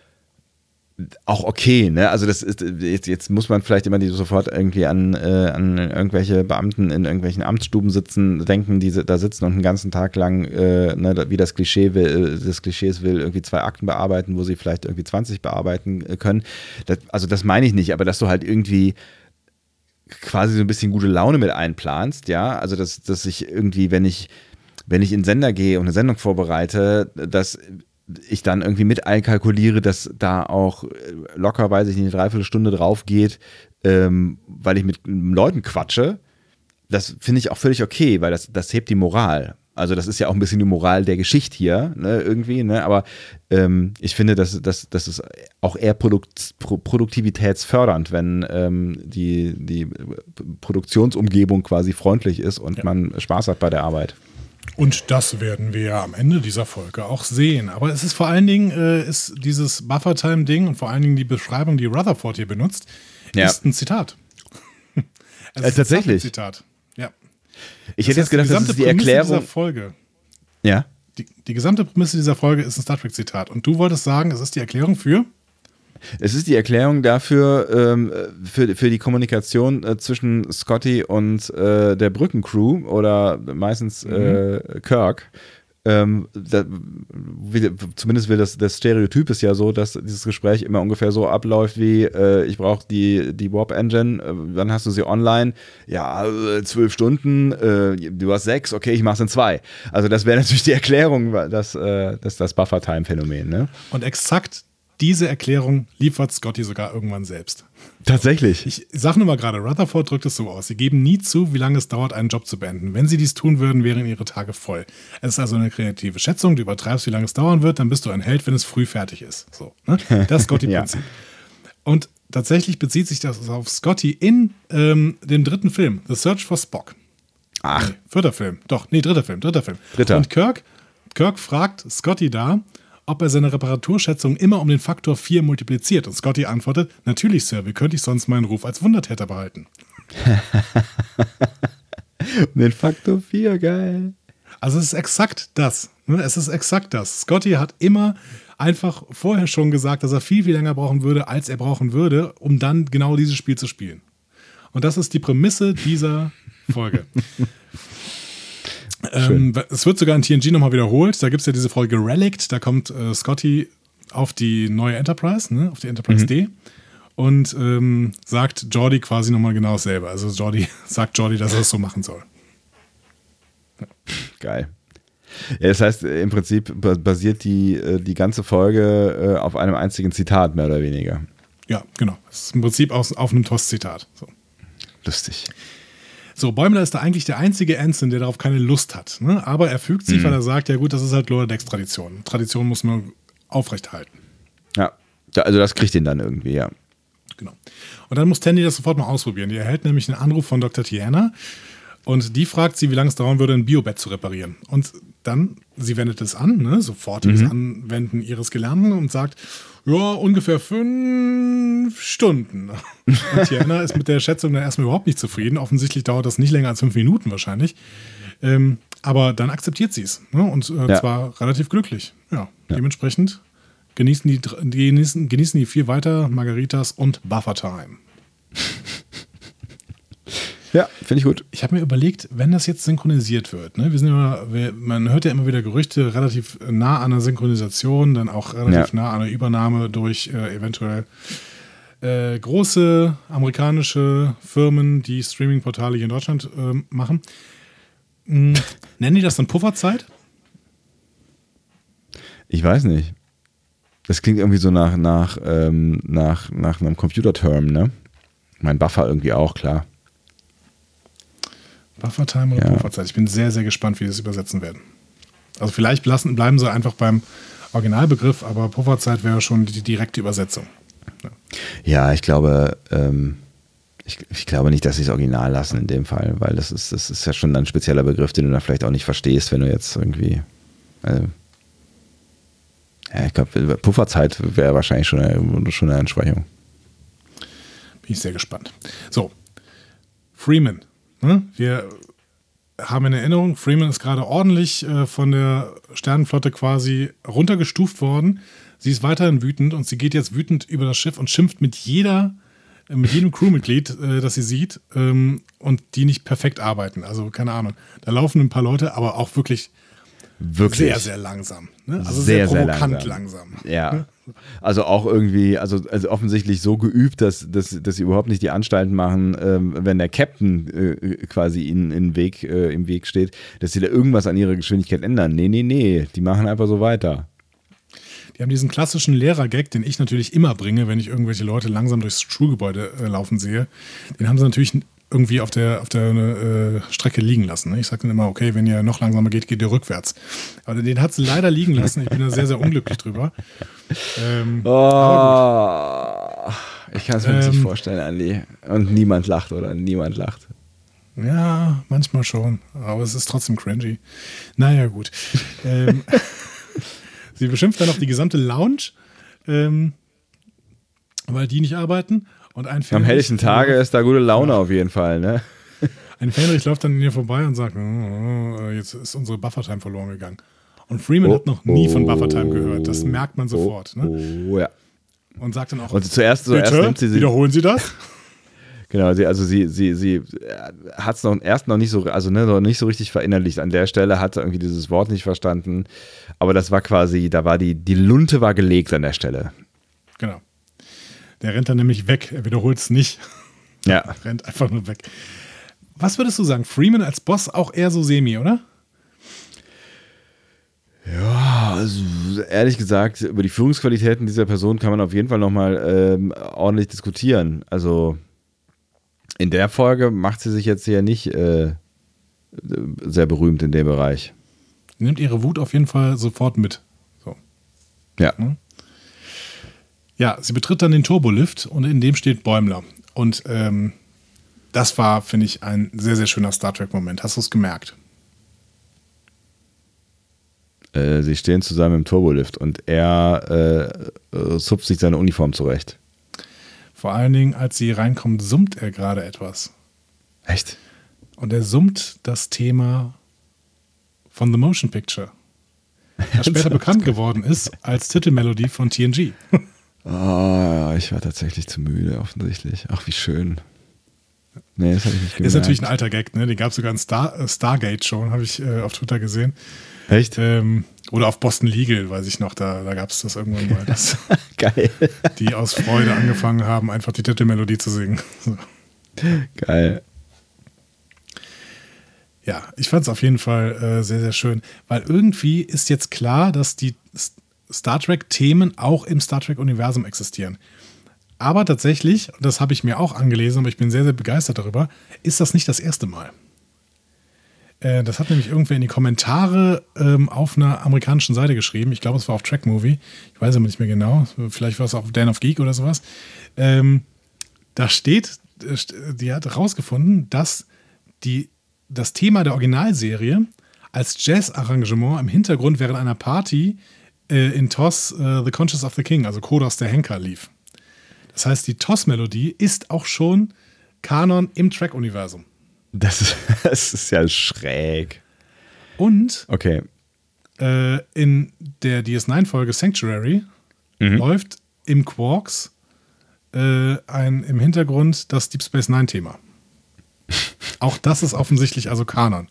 auch okay, ne? Also das ist jetzt, jetzt muss man vielleicht immer die sofort irgendwie an, äh, an irgendwelche Beamten in irgendwelchen Amtsstuben sitzen, denken, die da sitzen und einen ganzen Tag lang, äh, ne, wie das Klischee will, das Klischees will, irgendwie zwei Akten bearbeiten, wo sie vielleicht irgendwie zwanzig bearbeiten können. Das, also das meine ich nicht, aber dass du halt irgendwie quasi so ein bisschen gute Laune mit einplanst, ja, also dass, dass ich irgendwie, wenn ich, wenn ich in den Sender gehe und eine Sendung vorbereite, dass ich dann irgendwie mit einkalkuliere, dass da auch locker, weiß ich nicht, eine Dreiviertelstunde drauf geht, ähm, weil ich mit Leuten quatsche, das finde ich auch völlig okay, weil das, das hebt die Moral. Also das ist ja auch ein bisschen die Moral der Geschichte hier, ne, irgendwie, ne, aber ähm, ich finde, dass, dass, das ist auch eher Produkt, Pro, produktivitätsfördernd, wenn ähm, die, die Produktionsumgebung quasi freundlich ist und ja. man Spaß hat bei der Arbeit. Und das werden wir ja am Ende dieser Folge auch sehen. Aber es ist vor allen Dingen, äh, ist dieses Buffer-Time-Ding und vor allen Dingen die Beschreibung, die Rutherford hier benutzt, ja. ist ein Zitat. Es ist äh, tatsächlich. Ein Zitat. Ja. Ich das hätte jetzt gedacht, das ist die Erklärung. Dieser Folge, ja. Die, die gesamte Prämisse dieser Folge ist ein Star Trek-Zitat. Und du wolltest sagen, es ist die Erklärung für? Es ist die Erklärung dafür, ähm, für, für die Kommunikation äh, zwischen Scotty und äh, der Brückencrew oder meistens äh, mhm. Kirk. Ähm, da, wie, zumindest will das, das Stereotyp ist ja so, dass dieses Gespräch immer ungefähr so abläuft wie, äh, ich brauche die, die Warp Engine, äh, dann hast du sie online, ja, zwölf Stunden, äh, du hast sechs, okay, ich mach's in zwei. Also das wäre natürlich die Erklärung, das, äh, das, das Buffer-Time-Phänomen. Ne? Und exakt diese Erklärung liefert Scotty sogar irgendwann selbst. Tatsächlich. Ich sage nur mal gerade, Rutherford drückt es so aus. Sie geben nie zu, wie lange es dauert, einen Job zu beenden. Wenn sie dies tun würden, wären ihre Tage voll. Es ist also eine kreative Schätzung. Du übertreibst, wie lange es dauern wird, dann bist du ein Held, wenn es früh fertig ist. So, ne? Das ist Scotty-Prinzip. Ja. Und tatsächlich bezieht sich das auf Scotty in ähm, dem dritten Film, The Search for Spock. Ach. Nee, vierter Film. Doch, nee, dritter Film, dritter Film. Dritter. Und Kirk, Kirk fragt Scotty da, ob er seine Reparaturschätzung immer um den Faktor vier multipliziert. Und Scotty antwortet, natürlich, Sir, wie könnte ich sonst meinen Ruf als Wundertäter behalten? Um den Faktor vier, geil. Also es ist exakt das. Ne? Es ist exakt das. Scotty hat immer einfach vorher schon gesagt, dass er viel, viel länger brauchen würde, als er brauchen würde, um dann genau dieses Spiel zu spielen. Und das ist die Prämisse dieser Folge. ähm, es wird sogar in T N G nochmal wiederholt. Da gibt es ja diese Folge Relict. Da kommt äh, Scotty auf die neue Enterprise, ne? Auf die Enterprise mhm. D. Und ähm, sagt Geordi quasi nochmal genau dasselbe. Also Geordi sagt Geordi, dass er es so machen soll. Geil. Ja, das heißt, im Prinzip basiert die, die ganze Folge auf einem einzigen Zitat, mehr oder weniger. Ja, genau. Das ist im Prinzip auf, auf einem T O S-Zitat. So. Lustig. So, Bäumler ist da eigentlich der einzige Ensign, der darauf keine Lust hat. Ne? Aber er fügt sich, mhm. weil er sagt, ja gut, das ist halt Lower Decks Tradition. Tradition muss man aufrechthalten. Ja, also das kriegt ihn dann irgendwie, ja. Genau. Und dann muss Tandy das sofort mal ausprobieren. Die erhält nämlich einen Anruf von Doktor Tiana und die fragt sie, wie lange es dauern würde, ein Biobett zu reparieren. Und dann, sie wendet es an, ne? sofortiges mhm. Anwenden ihres Gelernten und sagt, ja, ungefähr fünf Stunden. Und Tiana ist mit der Schätzung dann erstmal überhaupt nicht zufrieden. Offensichtlich dauert das nicht länger als fünf Minuten wahrscheinlich. Ähm, aber dann akzeptiert sie es. Ne? Und äh, ja. zwar relativ glücklich. Ja, ja. Dementsprechend genießen die, genießen, genießen die vier weiter Margaritas und Buffer-Time. Ja, finde ich gut. Ich habe mir überlegt, wenn das jetzt synchronisiert wird, ne, wir sind immer, wir, man hört ja immer wieder Gerüchte relativ nah an der Synchronisation, dann auch relativ ja. nah an der Übernahme durch äh, eventuell äh, große amerikanische Firmen, die Streaming-Portale hier in Deutschland äh, machen. Hm, nennen die das dann Pufferzeit? Ich weiß nicht. Das klingt irgendwie so nach, nach, ähm, nach, nach einem Computerterm, ne? Mein Buffer irgendwie auch, klar. Buffertime oder ja. Pufferzeit. Ich bin sehr, sehr gespannt, wie sie es übersetzen werden. Also vielleicht lassen, bleiben sie einfach beim Originalbegriff, aber Pufferzeit wäre schon die direkte Übersetzung. Ja, ja ich glaube, ähm, ich, ich glaube nicht, dass sie es original lassen in dem Fall, weil das ist, das ist ja schon ein spezieller Begriff, den du dann vielleicht auch nicht verstehst, wenn du jetzt irgendwie äh, ja, ich glaube, Pufferzeit wäre wahrscheinlich schon eine, schon eine Entsprechung. Bin ich sehr gespannt. So, Freeman. Wir haben in Erinnerung, Freeman ist gerade ordentlich äh, von der Sternenflotte quasi runtergestuft worden. Sie ist weiterhin wütend und sie geht jetzt wütend über das Schiff und schimpft mit jeder, äh, mit jedem Crewmitglied, äh, das sie sieht ähm, und die nicht perfekt arbeiten. Also keine Ahnung. Da laufen ein paar Leute, aber auch wirklich, wirklich? sehr, sehr langsam. Ne? Also sehr, sehr provokant sehr langsam. langsam. Ja. Ne? Also auch irgendwie, also, also offensichtlich so geübt, dass, dass, dass sie überhaupt nicht die Anstalten machen, ähm, wenn der Captain äh, quasi ihnen in Weg, äh, im Weg steht, dass sie da irgendwas an ihrer Geschwindigkeit ändern. Nee, nee, nee, die machen einfach so weiter. Die haben diesen klassischen Lehrer-Gag, den ich natürlich immer bringe, wenn ich irgendwelche Leute langsam durchs Schulgebäude äh, laufen sehe. Den haben sie natürlich irgendwie auf der, auf der äh, Strecke liegen lassen. Ne? Ich sage dann immer, okay, wenn ihr noch langsamer geht, geht ihr rückwärts. Aber den hat sie leider liegen lassen. Ich bin da sehr, sehr unglücklich drüber. Ähm, oh, ich kann es mir ähm, nicht vorstellen, Andi. Und niemand lacht, oder? Niemand lacht. Ja, manchmal schon. Aber es ist trotzdem cringy. Naja, gut. ähm, sie beschimpft dann auch die gesamte Lounge, ähm, weil die nicht arbeiten. Und ein Am helllichen Tage ist da gute Laune ja. auf jeden Fall, ne? Ein Fähnrich läuft dann in ihr vorbei und sagt, oh, jetzt ist unsere Buffertime verloren gegangen. Und Freeman oh, hat noch nie oh, von Buffertime gehört. Das merkt man sofort. Oh, ne? oh ja. Und sagt dann auch, und zuerst, zuerst nimmt sie, sie wiederholen Sie das? Genau, sie, also sie, sie, sie hat es noch erst noch nicht so, also ne, noch nicht so richtig verinnerlicht. An der Stelle hat sie irgendwie dieses Wort nicht verstanden. Aber das war quasi, da war die, die Lunte war gelegt an der Stelle. Genau. Der rennt dann nämlich weg. Er wiederholt es nicht. Ja. Er rennt einfach nur weg. Was würdest du sagen? Freeman als Boss auch eher so semi, oder? Ja, also ehrlich gesagt, über die Führungsqualitäten dieser Person kann man auf jeden Fall nochmal ähm, ordentlich diskutieren. Also in der Folge macht sie sich jetzt ja nicht äh, sehr berühmt in dem Bereich. Nimmt ihre Wut auf jeden Fall sofort mit. So. Ja. Hm? Ja, sie betritt dann den Turbolift und in dem steht Bäumler. Und ähm, das war, finde ich, ein sehr, sehr schöner Star Trek-Moment. Hast du es gemerkt? Äh, sie stehen zusammen im Turbolift und er äh, äh, zupft sich seine Uniform zurecht. Vor allen Dingen, als sie reinkommt, summt er gerade etwas. Echt? Und er summt das Thema von The Motion Picture, das später bekannt geworden ist als Titelmelodie von T N G. Oh, ich war tatsächlich zu müde, offensichtlich. Ach, wie schön. Nee, das habe ich nicht gemerkt. Ist natürlich ein alter Gag, ne? Den gab es sogar in Star, äh, Stargate-Show, habe ich äh, auf Twitter gesehen. Echt? Ähm, oder auf Boston Legal, weiß ich noch, da, da gab es das irgendwann mal, dass Geil. die aus Freude angefangen haben, einfach die Titelmelodie zu singen. So. Geil. Ja, ich fand es auf jeden Fall äh, sehr, sehr schön, weil irgendwie ist jetzt klar, dass die Star Trek-Themen auch im Star Trek-Universum existieren. Aber tatsächlich, und das habe ich mir auch angelesen, aber ich bin sehr, sehr begeistert darüber, ist das nicht das erste Mal. Äh, das hat nämlich irgendwer in die Kommentare ähm, auf einer amerikanischen Seite geschrieben. Ich glaube, es war auf Track Movie. Ich weiß aber nicht mehr genau. Vielleicht war es auf Dan of Geek oder sowas. Ähm, da steht, die hat herausgefunden, dass die, das Thema der Originalserie als Jazz-Arrangement im Hintergrund während einer Party äh, in T O S uh, The Conscience of the King, also Kodos der Henker, lief. Das heißt, die T O S-Melodie ist auch schon Kanon im Track-Universum. Das ist, das ist ja schräg. Und okay. äh, in der D S neun Folge Sanctuary mhm. läuft im Quarks äh, ein, im Hintergrund das Deep Space Nine Thema. Auch das ist offensichtlich also Kanon.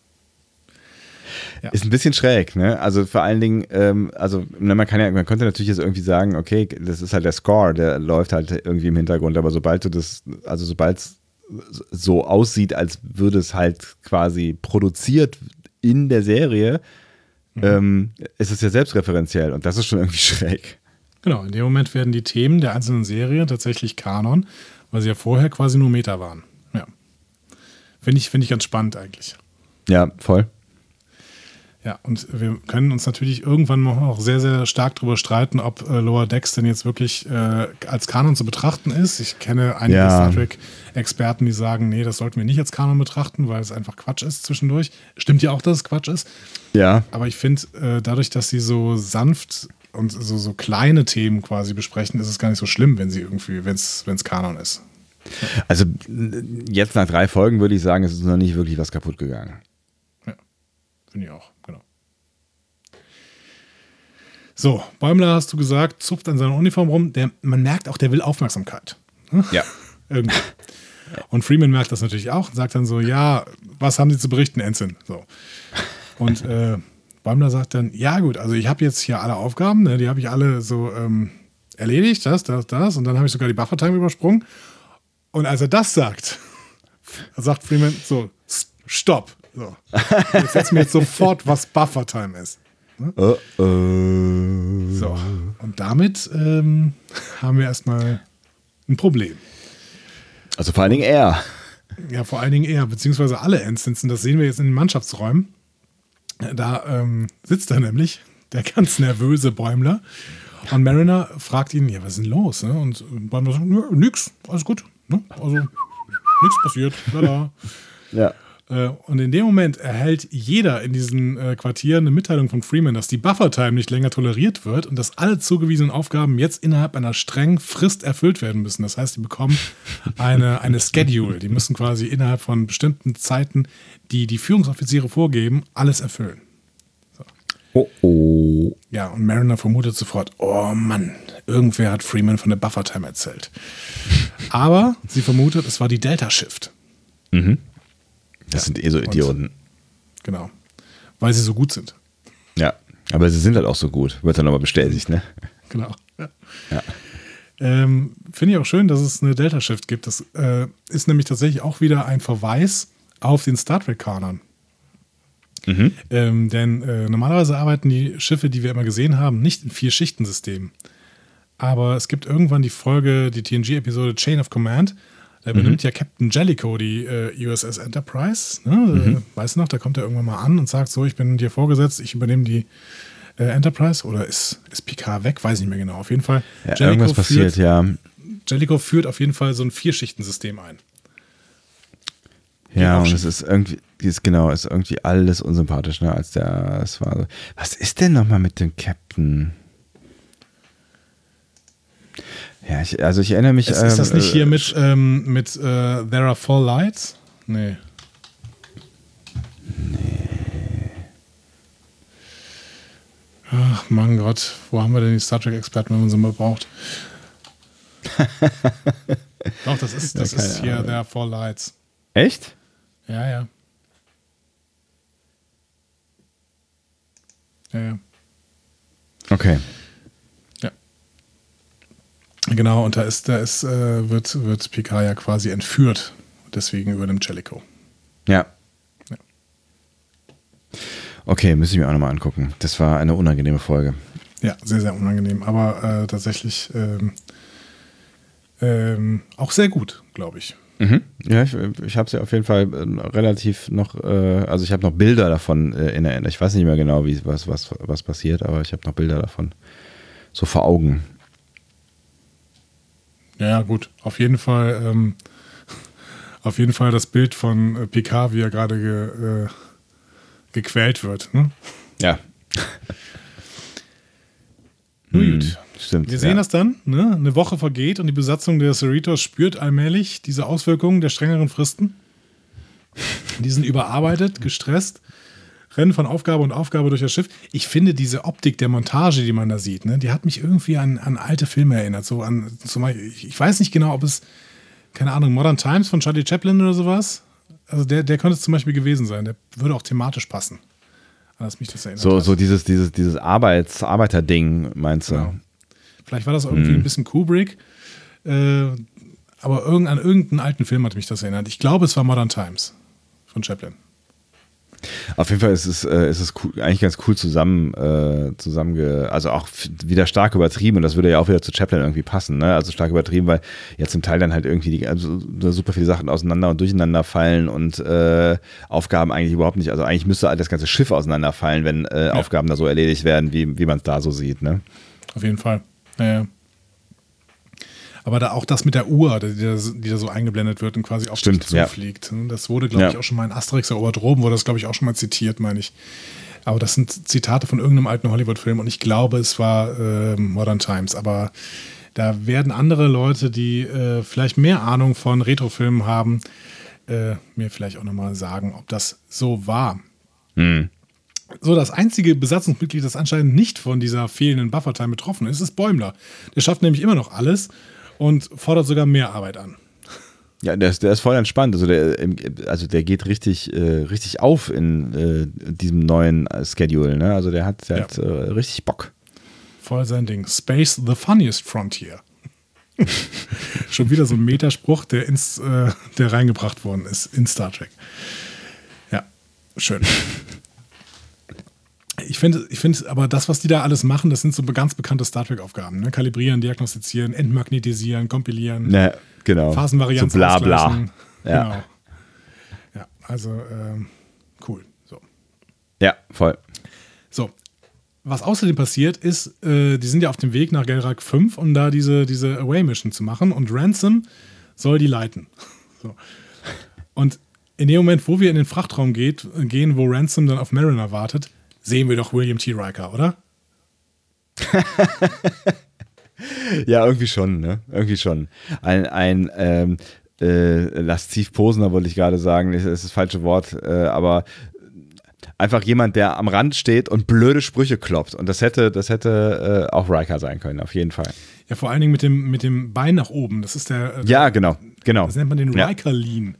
Ja. Ist ein bisschen schräg, ne? Also vor allen Dingen, ähm, also man kann ja, man könnte natürlich jetzt irgendwie sagen, okay, das ist halt der Score, der läuft halt irgendwie im Hintergrund, aber sobald du das, also sobald es so aussieht, als würde es halt quasi produziert in der Serie, mhm. ähm, ist es ja selbstreferenziell und das ist schon irgendwie schräg. Genau, in dem Moment werden die Themen der einzelnen Serien tatsächlich Kanon, weil sie ja vorher quasi nur Meta waren. Ja. Finde ich, finde ich ganz spannend eigentlich. Ja, voll. Ja, und wir können uns natürlich irgendwann auch sehr, sehr stark darüber streiten, ob äh, Lower Decks denn jetzt wirklich äh, als Kanon zu betrachten ist. Ich kenne einige ja. Star Trek-Experten, die sagen, nee, das sollten wir nicht als Kanon betrachten, weil es einfach Quatsch ist zwischendurch. Stimmt ja auch, dass es Quatsch ist. Ja. Aber ich finde, äh, dadurch, dass sie so sanft und so, so kleine Themen quasi besprechen, ist es gar nicht so schlimm, wenn sie irgendwie, wenn es Kanon ist. Also jetzt nach drei Folgen würde ich sagen, es ist noch nicht wirklich was kaputt gegangen. Ja, finde ich auch. Genau. So, Bäumler, hast du gesagt, zupft an seiner Uniform rum. Der, man merkt auch, der will Aufmerksamkeit. Ja. Irgendwie. Und Freeman merkt das natürlich auch und sagt dann so, ja, was haben Sie zu berichten, Ensign? So. Und äh, Bäumler sagt dann, ja gut, also ich habe jetzt hier alle Aufgaben, ne, die habe ich alle so ähm, erledigt, das, das, das. Und dann habe ich sogar die Buffer-Time übersprungen. Und als er das sagt, sagt Freeman so, stopp. So. Jetzt setzt mir jetzt sofort, was Buffer-Time ist. Ne? Uh -oh. So, und damit ähm, haben wir erstmal ein Problem. Also vor allen Dingen er. Ja, vor allen Dingen er, beziehungsweise alle Ensigns. Das sehen wir jetzt in den Mannschaftsräumen. Da ähm, sitzt er nämlich, der ganz nervöse Bäumler. Und Mariner fragt ihn, ja, was ist denn los? Ne? Und Bäumler sagt, nix, alles gut. Ne? Also, nichts passiert. Lala. Ja. Und in dem Moment erhält jeder in diesen äh, Quartieren eine Mitteilung von Freeman, dass die Buffer-Time nicht länger toleriert wird und dass alle zugewiesenen Aufgaben jetzt innerhalb einer strengen Frist erfüllt werden müssen. Das heißt, die bekommen eine, eine Schedule. Die müssen quasi innerhalb von bestimmten Zeiten, die die Führungsoffiziere vorgeben, alles erfüllen. So. Oh oh. Ja, und Mariner vermutet sofort, oh Mann, irgendwer hat Freeman von der Buffer-Time erzählt. Aber sie vermutet, es war die Delta-Shift. Mhm. Das ja. sind eh so Idioten. Und, genau. Weil sie so gut sind. Ja, aber sie sind halt auch so gut. Wird dann nochmal bestätigt, ne? Genau. Ja. Ja. Ähm, Finde ich auch schön, dass es eine Delta-Shift gibt. Das äh, ist nämlich tatsächlich auch wieder ein Verweis auf den Star Trek-Kanon. Mhm. Ähm, denn äh, normalerweise arbeiten die Schiffe, die wir immer gesehen haben, nicht in Vier-Schichten-Systemen. Aber es gibt irgendwann die Folge, die T N G-Episode Chain of Command. Da übernimmt mhm. ja Captain Jellicoe die äh, U S S Enterprise. Ne? Mhm. Äh, weißt du noch, da kommt er irgendwann mal an und sagt so, ich bin dir vorgesetzt, ich übernehme die äh, Enterprise. Oder ist, ist Picard weg? Weiß nicht mehr genau. Auf jeden Fall. Ja, Jellicoe irgendwas passiert, führt, ja. Jellicoe führt auf jeden Fall so ein Vier-Schichten-System ein. Ja, und es ist irgendwie, ist genau, ist irgendwie alles unsympathisch, ne, als der, es war so. Was ist denn nochmal mit dem Captain? Ja, ich, also ich erinnere mich. Ist, ähm, ist das nicht äh, hier mit, ähm, mit äh, There Are Four Lights? Nee. Nee. Ach, mein Gott, wo haben wir denn die Star Trek-Experten, wenn man sie mal braucht? Doch, das ist, das Ja, ist keine hier Ahnung. There Are Four Lights. Echt? Ja, ja. Ja, ja. Okay. Ja. Genau, und da ist, da ist, äh, wird, wird Picard ja quasi entführt. Deswegen übernimmt Jellicoe. Ja. Ja. Okay, müssen wir auch nochmal angucken. Das war eine unangenehme Folge. Ja, sehr, sehr unangenehm. Aber äh, tatsächlich ähm, ähm, auch sehr gut, glaube ich. Mhm. Ja, ich, ich habe es ja auf jeden Fall äh, relativ noch, äh, also ich habe noch Bilder davon äh, in Erinnerung. Ich weiß nicht mehr genau, wie was, was, was passiert, aber ich habe noch Bilder davon so vor Augen. Ja, ja, gut. Auf jeden Fall, ähm, auf jeden Fall das Bild von äh, Picard, wie er gerade ge, äh, gequält wird. Ne? Ja. Nun Hm, gut. stimmt. Wir sehen ja. das dann. Ne? Eine Woche vergeht und die Besatzung der Cerritos spürt allmählich diese Auswirkungen der strengeren Fristen. Die sind überarbeitet, gestresst, rennen von Aufgabe und Aufgabe durch das Schiff. Ich finde diese Optik der Montage, die man da sieht, ne, die hat mich irgendwie an, an alte Filme erinnert. So an, zum Beispiel, ich weiß nicht genau, ob es, keine Ahnung, Modern Times von Charlie Chaplin oder sowas. Also der, der könnte es zum Beispiel gewesen sein. Der würde auch thematisch passen. An das mich das erinnert So, hat. so dieses, dieses, dieses Arbeits, Arbeiterding, meinst du? Genau. Vielleicht war das irgendwie Hm. ein bisschen Kubrick, äh, aber irgend, an irgendeinen alten Film hat mich das erinnert. Ich glaube, es war Modern Times von Chaplin. Auf jeden Fall ist es, äh, ist es cool, eigentlich ganz cool zusammen, äh, zusammenge, also auch f- wieder stark übertrieben und das würde ja auch wieder zu Chaplin irgendwie passen, ne? Also stark übertrieben, weil ja zum Teil dann halt irgendwie die, also super viele Sachen auseinander und durcheinander fallen und äh, Aufgaben eigentlich überhaupt nicht, also eigentlich müsste das ganze Schiff auseinanderfallen, wenn äh, Ja. Aufgaben da so erledigt werden, wie, wie man es da so sieht, ne? Auf jeden Fall. Ja, ja. Aber da auch das mit der Uhr, die da, die da so eingeblendet wird und quasi auf Stimmt, dich ja. zufliegt. Das wurde, glaube ich, Ja. auch schon mal in Asterix erobert Rom, wurde das, glaube ich, auch schon mal zitiert, meine ich. Aber das sind Zitate von irgendeinem alten Hollywood-Film und ich glaube, es war äh, Modern Times. Aber da werden andere Leute, die äh, vielleicht mehr Ahnung von Retrofilmen haben, äh, mir vielleicht auch nochmal sagen, ob das so war. Hm. So, das einzige Besatzungsmitglied, das anscheinend nicht von dieser fehlenden Buffertime betroffen ist, ist Bäumler. Der schafft nämlich immer noch alles und fordert sogar mehr Arbeit an. Ja, der ist, der ist voll entspannt. Also der, also der geht richtig, äh, richtig auf in äh, diesem neuen äh, Schedule. Ne? Also der hat, der Ja. hat äh, richtig Bock. Voll sein Ding. Space, the funniest frontier. Schon wieder so ein Metaspruch, der, ins, äh, der reingebracht worden ist in Star Trek. Ja, schön. Ich finde, ich finde, aber das, was die da alles machen, das sind so ganz bekannte Star Trek-Aufgaben. Ne? Kalibrieren, diagnostizieren, entmagnetisieren, kompilieren, Ne, genau. Phasenvarianz so bla bla. ausgleichen. Ja. Genau. Ja, also ähm, cool. So. Ja, voll. So. Was außerdem passiert ist, äh, die sind ja auf dem Weg nach Gelrak fünf, um da diese, diese Away-Mission zu machen und Ransom soll die leiten. So. Und in dem Moment, wo wir in den Frachtraum geht, gehen, wo Ransom dann auf Mariner wartet, sehen wir doch William T. Riker, oder? Ja, irgendwie schon, ne? Irgendwie schon. Ein, ein ähm, äh, lasziv posender, wollte ich gerade sagen, das ist das falsche Wort, äh, aber einfach jemand, der am Rand steht und blöde Sprüche kloppt. Und das hätte, das hätte äh, auch Riker sein können, auf jeden Fall. Ja, vor allen Dingen mit dem, mit dem Bein nach oben. Das ist der. äh, Ja, genau, genau. Das nennt man den Ja. Riker-Lean.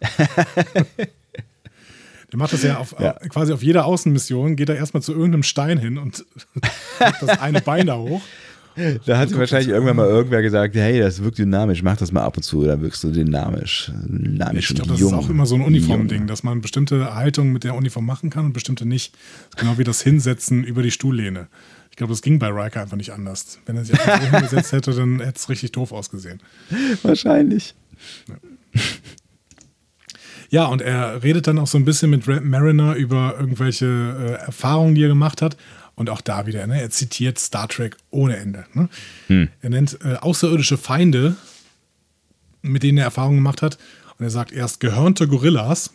Der macht das ja, auf, Ja. quasi auf jeder Außenmission, geht er erstmal zu irgendeinem Stein hin und macht das eine Bein da hoch. Da hat wahrscheinlich irgendwann mal irgendwer gesagt, hey, das wirkt dynamisch, mach das mal ab und zu, da wirkst du dynamisch. Dynamisch Ich glaube, und das jung. ist auch immer so ein Uniform-Ding, Jung. dass man bestimmte Haltungen mit der Uniform machen kann und bestimmte nicht. Genau wie das Hinsetzen über die Stuhllehne. Ich glaube, das ging bei Riker einfach nicht anders. Wenn er sich einfach so hingesetzt hätte, dann hätte es richtig doof ausgesehen. Wahrscheinlich. Ja, und er redet dann auch so ein bisschen mit Mariner über irgendwelche äh, Erfahrungen, die er gemacht hat. Und auch da wieder, ne? Er zitiert Star Trek ohne Ende. Ne? Hm. Er nennt äh, außerirdische Feinde, mit denen er Erfahrungen gemacht hat. Und er sagt erst gehörnte Gorillas.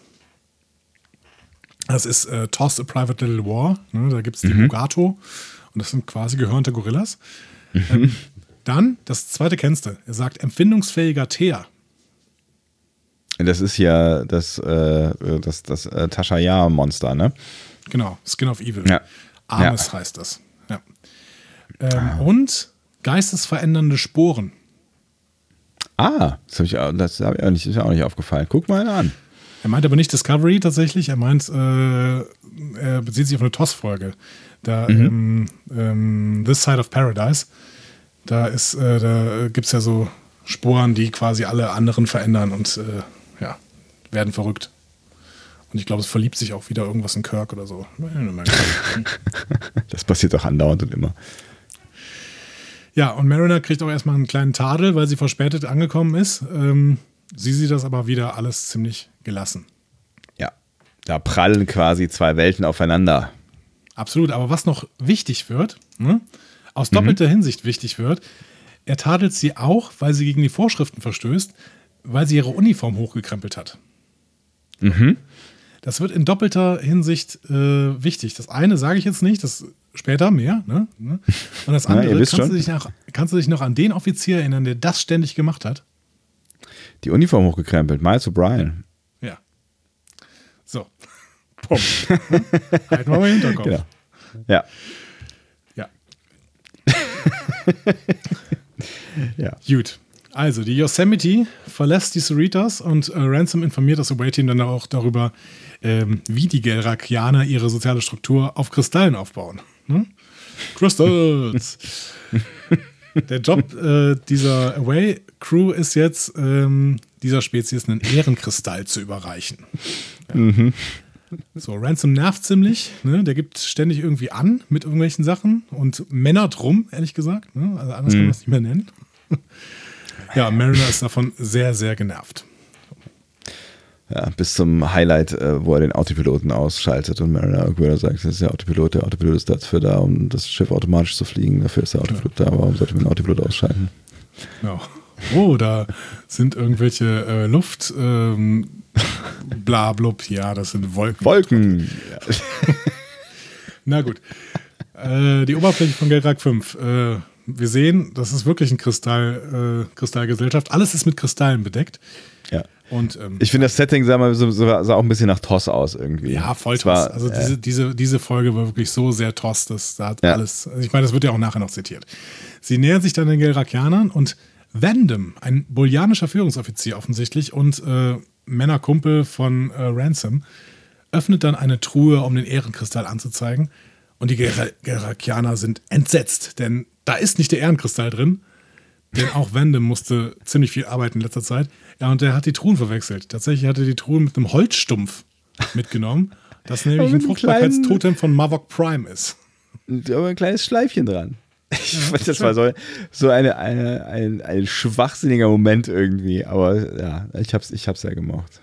Das ist äh, Toss a Private Little War. Ne? Da gibt es die Mhm. Mugato. Und das sind quasi gehörnte Gorillas. Mhm. Ähm, dann, das zweite kennst du. Er sagt empfindungsfähiger Teer. Das ist ja das, äh, das, das äh, Tashaya-Monster, ne? Genau, Skin of Evil. Ja. Armes Ja. heißt das. Ja. Ähm, und geistesverändernde Sporen. Ah, das habe ich, auch- das hab ich auch nicht, ist mir auch nicht aufgefallen. Guck mal an. Er meint aber nicht Discovery tatsächlich, er meint, äh, er bezieht sich auf eine T O S-Folge. Da, Mhm. ähm, ähm, This Side of Paradise, da ist, äh, da gibt es ja so Sporen, die quasi alle anderen verändern und äh, ja, werden verrückt. Und ich glaube, es verliebt sich auch wieder irgendwas in Kirk oder so. Das passiert auch andauernd und immer. Ja, und Mariner kriegt auch erstmal einen kleinen Tadel, weil sie verspätet angekommen ist. Ähm, sie sieht das aber wieder alles ziemlich gelassen. Ja, da prallen quasi zwei Welten aufeinander. Absolut, aber was noch wichtig wird, ne, aus doppelter Mhm. Hinsicht wichtig wird, er tadelt sie auch, weil sie gegen die Vorschriften verstößt, weil sie ihre Uniform hochgekrempelt hat. Mhm. Das wird in doppelter Hinsicht äh, wichtig. Das eine sage ich jetzt nicht, das später mehr. Ne? Und das Ja, ihr andere, wisst kannst, schon. du dich noch, kannst du dich noch an den Offizier erinnern, der das ständig gemacht hat? Die Uniform hochgekrempelt. Miles O'Brien. Ja. So. Punkt. Halten wir mal im Hinterkopf. Genau. Ja. Ja. Ja. Gut. Also, die Yosemite verlässt die Cerritos und äh, Ransom informiert das Away-Team dann auch darüber, ähm, wie die Gelrakianer ihre soziale Struktur auf Kristallen aufbauen. Hm? Crystals! Der Job äh, dieser Away-Crew ist jetzt, ähm, dieser Spezies einen Ehrenkristall zu überreichen. Ja. Mhm. So, Ransom nervt ziemlich, ne? Der gibt ständig irgendwie an mit irgendwelchen Sachen und männert rum, ehrlich gesagt. Ne? Also anders kann man das nicht mehr nennen. Ja, Mariner ist davon sehr, sehr genervt. Ja, bis zum Highlight, äh, wo er den Autopiloten ausschaltet und Mariner irgendwann sagt, das ist der Autopilot, der Autopilot ist dafür da, um das Schiff automatisch zu fliegen, dafür ist der Autopilot da, warum sollte man den Autopilot ausschalten? Ja. Oh, da sind irgendwelche äh, Luft, ähm, bla blub, ja, das sind Wolken. Wolken! Ja. Na gut. Äh, die Oberfläche von Gelrak fünf. Äh, wir sehen, das ist wirklich ein Kristall, äh, Kristallgesellschaft. Alles ist mit Kristallen bedeckt. Ja. Und, ähm, Ich finde, das Setting sah, mal so, so, sah auch ein bisschen nach T O S aus irgendwie. ja, voll Es T O S. war, Also äh, diese, diese, diese Folge war wirklich so sehr T O S, das da hat Ja. alles. Also ich meine, das wird ja auch nachher noch zitiert. Sie nähern sich dann den Gelrakianern und Vandam, ein bolianischer Führungsoffizier offensichtlich und äh, Männerkumpel von äh, Ransom, öffnet dann eine Truhe, um den Ehrenkristall anzuzeigen. Und die Ger- Gelrakianer sind entsetzt, denn da ist nicht der Ehrenkristall drin. Denn auch Vandam musste ziemlich viel arbeiten in letzter Zeit. Ja, und der hat die Truhen verwechselt. Tatsächlich hat er die Truhen mit einem Holzstumpf mitgenommen, das nämlich Aber ein mit einem Fruchtbarkeitstotem von Mavok Prime ist. aber ein kleines Schleifchen dran. Ich fand, das war so, so eine, eine, ein, ein schwachsinniger Moment irgendwie. Aber ja, ich hab's, ich hab's ja gemocht.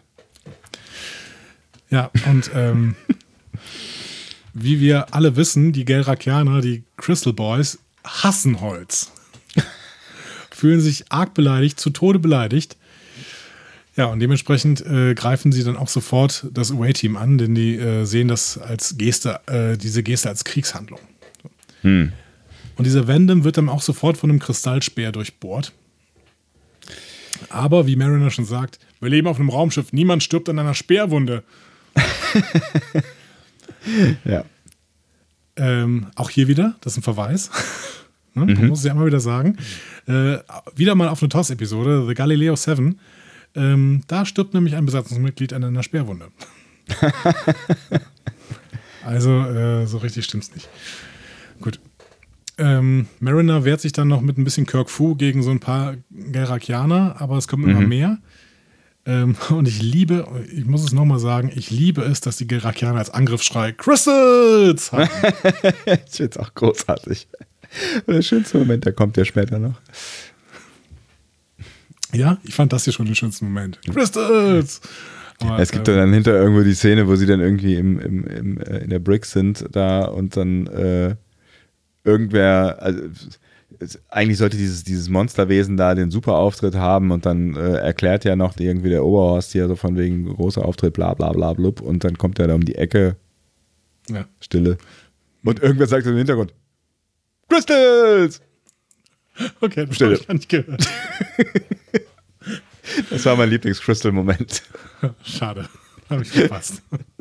Ja, und ähm, wie wir alle wissen, die Gelrakianer, die Crystal Boys, hassen Holz. Fühlen sich arg beleidigt, zu Tode beleidigt. Ja, und dementsprechend äh, greifen sie dann auch sofort das Away-Team an, denn die äh, sehen das als Geste, äh, diese Geste als Kriegshandlung. Hm. Und dieser Vandam wird dann auch sofort von einem Kristallspeer durchbohrt. Aber wie Mariner schon sagt, wir leben auf einem Raumschiff, niemand stirbt an einer Speerwunde. Ja. Ähm, auch hier wieder, das ist ein Verweis. ne? Man Mhm. muss es ja immer wieder sagen. Äh, wieder mal auf eine T O S-Episode, The Galileo sieben. Ähm, da stirbt nämlich ein Besatzungsmitglied an einer Speerwunde. also, äh, so richtig stimmt's nicht. Gut. Ähm, Mariner wehrt sich dann noch mit ein bisschen Kirk Fu gegen so ein paar Gelrakianer, aber es kommt immer Mhm. mehr. Ähm, und ich liebe, ich muss es nochmal sagen, ich liebe es, dass die Gelrakianer als Angriffsschrei Crystals haben. Ich find's auch großartig. Und der schönste Moment, der kommt ja später noch. Ja, ich fand das hier schon den schönsten Moment. Crystals! Aber, Es gibt äh, dann hinter irgendwo die Szene, wo sie dann irgendwie im, im, im, äh, in der Brick sind da und dann äh, irgendwer, also eigentlich sollte dieses, dieses Monsterwesen da den super Auftritt haben und dann äh, erklärt ja noch irgendwie der Oberhorst hier so von wegen großer Auftritt, bla bla bla blub und dann kommt er da um die Ecke, Ja. Stille und irgendwer sagt im Hintergrund, Crystals! Okay, das Stille. habe ich gar nicht gehört. Das war mein Lieblings-Crystal-Moment. Schade, habe ich verpasst.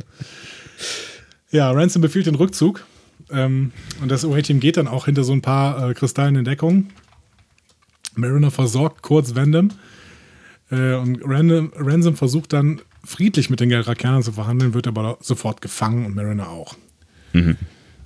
Ja, Ransom befiehlt den Rückzug. Ähm, und das O A-Team geht dann auch hinter so ein paar äh, Kristallen in Deckung. Mariner versorgt kurz Vandam. Äh, und Random, Ransom versucht dann friedlich mit den Gelrakianern zu verhandeln, wird aber sofort gefangen und Mariner auch. Mhm.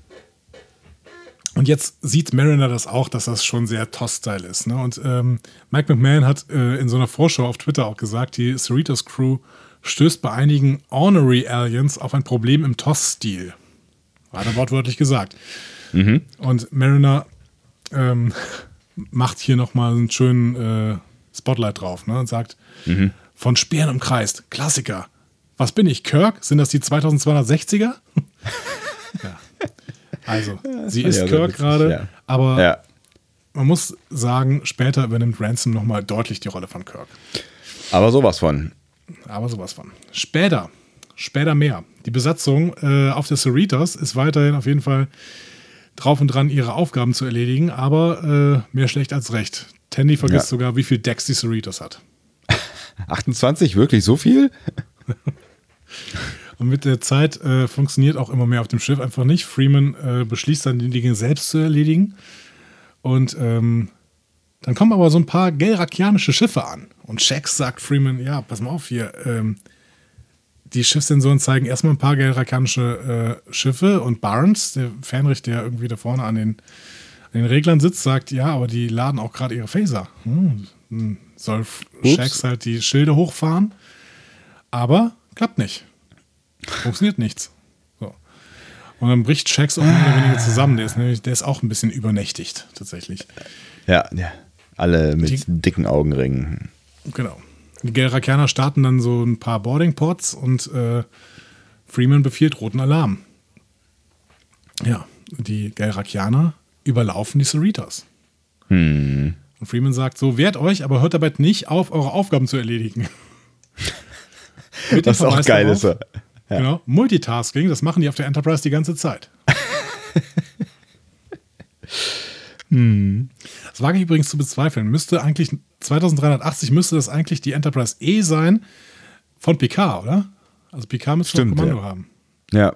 Und jetzt sieht Mariner das auch, dass das schon sehr T O S-Style ist. Ne? Und ähm, Mike McMahon hat äh, in so einer Vorschau auf Twitter auch gesagt, die Cerritos Crew stößt bei einigen Ornery Aliens auf ein Problem im T O S-Stil. Hat er wortwörtlich gesagt. Mhm. Und Mariner ähm, macht hier nochmal einen schönen äh, Spotlight drauf, ne? Und sagt, Mhm. von Speeren umkreist, Klassiker. Was bin ich, Kirk? Sind das die zweitausendzweihundertsechziger? Ja. Also, sie ist ja, Kirk gerade, ja. aber Ja. man muss sagen, später übernimmt Ransom nochmal deutlich die Rolle von Kirk. Aber sowas von. Aber sowas von. Später, später mehr. Die Besatzung äh, auf der Cerritos ist weiterhin auf jeden Fall drauf und dran, ihre Aufgaben zu erledigen, aber äh, mehr schlecht als recht. Tandy vergisst Ja. sogar, wie viel Decks die Cerritos hat. achtundzwanzig, wirklich so viel? Und mit der Zeit äh, funktioniert auch immer mehr auf dem Schiff einfach nicht. Freeman äh, beschließt dann, die Dinge selbst zu erledigen. Und ähm, dann kommen aber so ein paar gelrakianische Schiffe an. Und Shax sagt Freeman, ja, pass mal auf hier, ähm, die Schiffssensoren zeigen erstmal ein paar gelrakianische äh, Schiffe und Barnes, der Fähnrich, der irgendwie da vorne an den, an den Reglern sitzt, sagt, ja, aber die laden auch gerade ihre Phaser. Hm, hm, soll Ups. Shax halt die Schilde hochfahren, aber klappt nicht. Funktioniert nichts. So. Und dann bricht Shax auch mehr oder weniger zusammen. Der ist, nämlich, der ist auch ein bisschen übernächtigt, tatsächlich. Ja, ja. Alle mit Die- dicken Augenringen. Genau. Die Gelrakianer starten dann so ein paar Boarding-Pods und äh, Freeman befiehlt roten Alarm. Ja, die Gelrakianer überlaufen die Cerritos. Hm. Und Freeman sagt so, wehrt euch, aber hört dabei nicht auf, eure Aufgaben zu erledigen. Mit dem Was auch Verweis geil darauf, ist. Ja. Genau, Multitasking, das machen die auf der Enterprise die ganze Zeit. Hm. Das wage ich übrigens zu bezweifeln. Müsste eigentlich, zweitausenddreihundertachtzig müsste das eigentlich die Enterprise E sein von Picard, oder? Also Picard müsste Stimmt, ein Kommando ja. haben. Ja.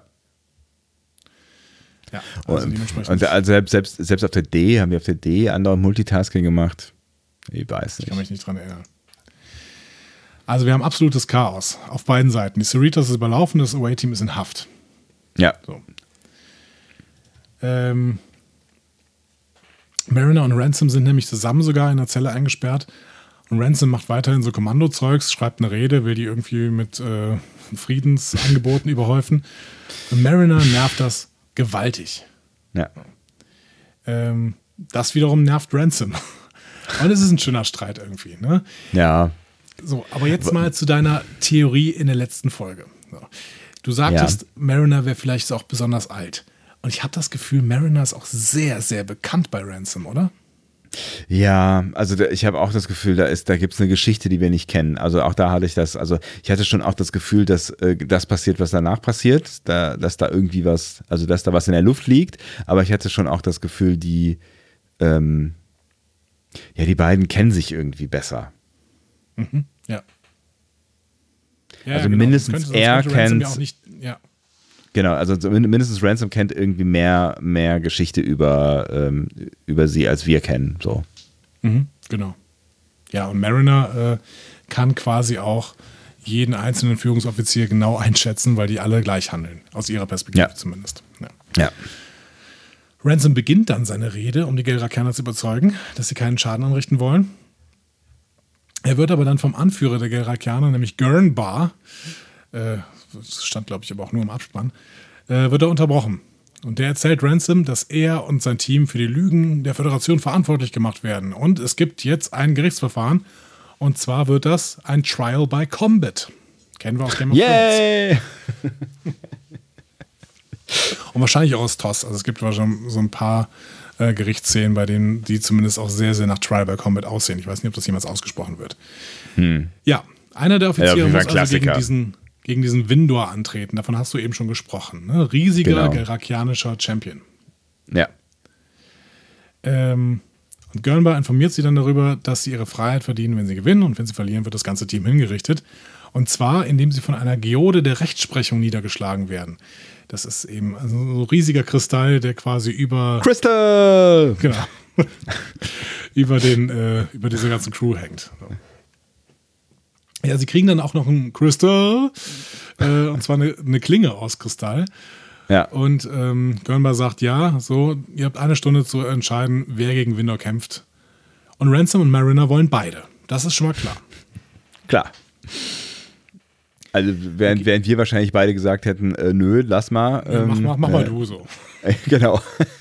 Ja, also Und, dementsprechend. und also selbst, selbst, selbst auf der D, haben wir auf der D andauernd Multitasking gemacht. Ich weiß Ich kann nicht. mich nicht dran erinnern. Also wir haben absolutes Chaos auf beiden Seiten. Die Cerritos ist überlaufen, das O A-Team ist in Haft. Ja. So. Ähm, Mariner und Ransom sind nämlich zusammen sogar in einer Zelle eingesperrt. Und Ransom macht weiterhin so Kommandozeugs, schreibt eine Rede, will die irgendwie mit äh, Friedensangeboten überhäufen. Und Mariner nervt das gewaltig. Ja. Ähm, das wiederum nervt Ransom. Und es ist ein schöner Streit irgendwie. Ne? Ja. So, aber jetzt mal zu deiner Theorie in der letzten Folge. So. Du sagtest, Ja. Mariner wäre vielleicht auch besonders alt. Und ich habe das Gefühl, Mariner ist auch sehr, sehr bekannt bei Ransom, oder? Ja, also da, ich habe auch das Gefühl, da ist, da gibt es eine Geschichte, die wir nicht kennen. Also auch da hatte ich das, also ich hatte schon auch das Gefühl, dass äh, das passiert, was danach passiert, da, dass da irgendwie was, also dass da was in der Luft liegt, aber ich hatte schon auch das Gefühl, die, ähm, ja, die beiden kennen sich irgendwie besser. Mhm. Ja. Ja, Also genau. mindestens Könnte- sonst er könnte Ransom ja kennt- auch nicht, ja. Genau, also so min- mindestens Ransom kennt irgendwie mehr, mehr Geschichte über, ähm, über sie, als wir kennen. So. Mhm, genau. Ja, und Mariner äh, kann quasi auch jeden einzelnen Führungsoffizier genau einschätzen, weil die alle gleich handeln. Aus ihrer Perspektive Ja. zumindest. Ja. Ja. Ransom beginnt dann seine Rede, um die Gelrakianer zu überzeugen, dass sie keinen Schaden anrichten wollen. Er wird aber dann vom Anführer der Gelrakianer, nämlich Gurnbar, äh, das stand, glaube ich, aber auch nur im Abspann, äh, wird er unterbrochen. Und der erzählt Ransom, dass er und sein Team für die Lügen der Föderation verantwortlich gemacht werden. Und es gibt jetzt ein Gerichtsverfahren. Und zwar wird das ein Trial by Combat. Kennen wir aus Game of Thrones. Yay! Und wahrscheinlich auch aus T O S. Also es gibt wahrscheinlich so ein paar äh, Gerichtsszenen, bei denen die zumindest auch sehr, sehr nach Trial by Combat aussehen. Ich weiß nicht, ob das jemals ausgesprochen wird. Hm. Ja, einer der Offiziere ja, muss also gegen diesen, gegen diesen Windor antreten. Davon hast du eben schon gesprochen. Ne? Riesiger, genau. Gerakianischer Champion. Ja. Ähm, und Gurnbar informiert sie dann darüber, dass sie ihre Freiheit verdienen, wenn sie gewinnen. Und wenn sie verlieren, wird das ganze Team hingerichtet. Und zwar, indem sie von einer Geode der Rechtsprechung niedergeschlagen werden. Das ist eben also so ein riesiger Kristall, der quasi über... Crystal! Genau. über, den, äh, über diese ganze Crew hängt. So. Ja, sie kriegen dann auch noch ein Crystal, äh, und zwar eine, eine Klinge aus Kristall. Ja. Und ähm, Gurnbar sagt, ja, so, ihr habt eine Stunde zu entscheiden, wer gegen Windor kämpft. Und Ransom und Mariner wollen beide. Das ist schon mal klar. Klar. Also während, okay. während wir wahrscheinlich beide gesagt hätten, äh, nö, lass mal. Ähm, mach mach, mach äh, mal du so. Äh, genau.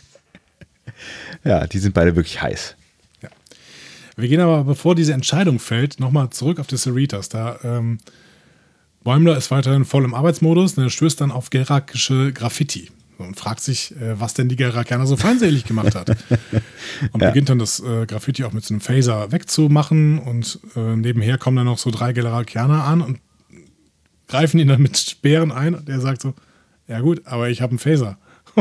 Ja, die sind beide wirklich heiß. Ja. Wir gehen aber, bevor diese Entscheidung fällt, nochmal zurück auf die Cerritos. Da ähm, Bäumler ist weiterhin voll im Arbeitsmodus und er stößt dann auf gerakische Graffiti und fragt sich, äh, was denn die Gerakianer so feindselig gemacht hat. Und ja. beginnt dann das äh, Graffiti auch mit so einem Phaser wegzumachen und äh, nebenher kommen dann noch so drei Gerakianer an und greifen ihn dann mit Speeren ein und er sagt so, ja gut, aber ich habe einen Phaser.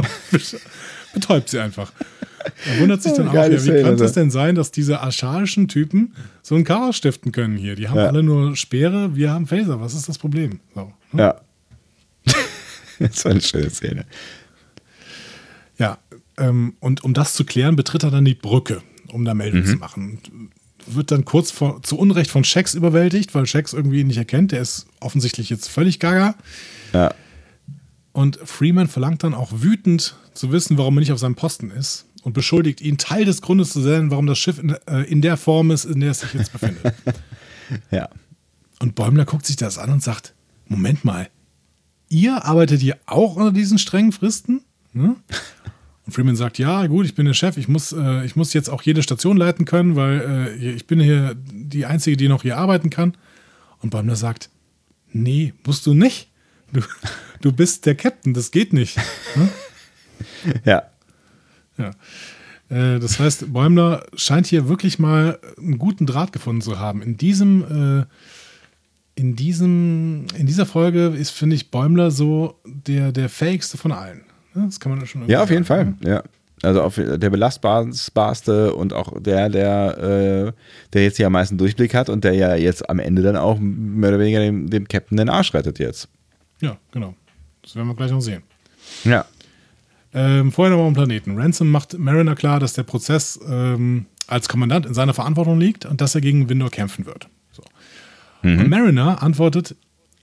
Betäubt sie einfach. Er wundert sich dann auch, ja, wie kann es denn sein, dass diese archaischen Typen so ein Chaos stiften können hier? Die haben ja. alle nur Speere, wir haben Phaser. Was ist das Problem? So, hm? Ja. Das war eine schöne Szene. Ja, ähm, und um das zu klären, betritt er dann die Brücke, um da Meldung mhm. zu machen. Und wird dann kurz vor, zu Unrecht von Shax überwältigt, weil Shax irgendwie ihn nicht erkennt. Der ist offensichtlich jetzt völlig gaga. Ja. Und Freeman verlangt dann auch wütend zu wissen, warum er nicht auf seinem Posten ist und beschuldigt ihn, Teil des Grundes zu sein, warum das Schiff in, äh, in der Form ist, in der es sich jetzt befindet. Ja. Und Bäumler guckt sich das an und sagt, Moment mal, ihr arbeitet hier auch unter diesen strengen Fristen? Hm? Und Freeman sagt, ja gut, ich bin der Chef, ich muss, äh, ich muss jetzt auch jede Station leiten können, weil äh, ich bin hier die Einzige, die noch hier arbeiten kann. Und Bäumler sagt, nee, musst du nicht. Du, du bist der Captain, das geht nicht. Hm? Ja. Ja. Äh, das heißt, Bäumler scheint hier wirklich mal einen guten Draht gefunden zu haben. In diesem, äh, in diesem, in dieser Folge ist, finde ich, Bäumler so der, der fähigste von allen. Das kann man schon Ja, auf jeden Fall. Ja. Also auf der belastbarste und auch der, der, äh, der jetzt hier am meisten Durchblick hat und der ja jetzt am Ende dann auch mehr oder weniger dem, dem Captain den Arsch rettet jetzt. Ja, genau. Das werden wir gleich noch sehen. Ja. Ähm, vorher noch mal am Planeten. Ransom macht Mariner klar, dass der Prozess ähm, als Kommandant in seiner Verantwortung liegt und dass er gegen Windor kämpfen wird. So. Mhm. Und Mariner antwortet,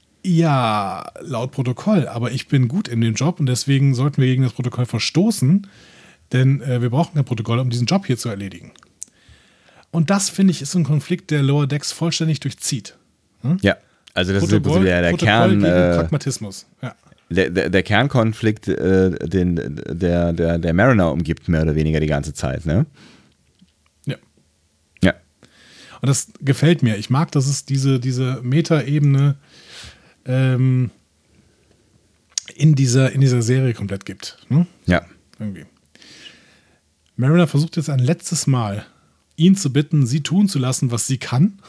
ja, laut Protokoll, aber ich bin gut in dem Job und deswegen sollten wir gegen das Protokoll verstoßen, denn äh, wir brauchen kein Protokoll, um diesen Job hier zu erledigen. Und das, finde ich, ist so ein Konflikt, der Lower Decks vollständig durchzieht. Hm? Ja, also das Protokoll, ist der, der Protokoll Kern. Gegen äh, Pragmatismus. Ja. Der, der, der Kernkonflikt, äh, den der, der, der Mariner umgibt, mehr oder weniger die ganze Zeit, ne? Ja. Ja. Und das gefällt mir. Ich mag, dass es diese, diese Meta-Ebene ähm, in, dieser, in dieser Serie komplett gibt. Ne? Ja. Irgendwie. Mariner versucht jetzt ein letztes Mal, ihn zu bitten, sie tun zu lassen, was sie kann.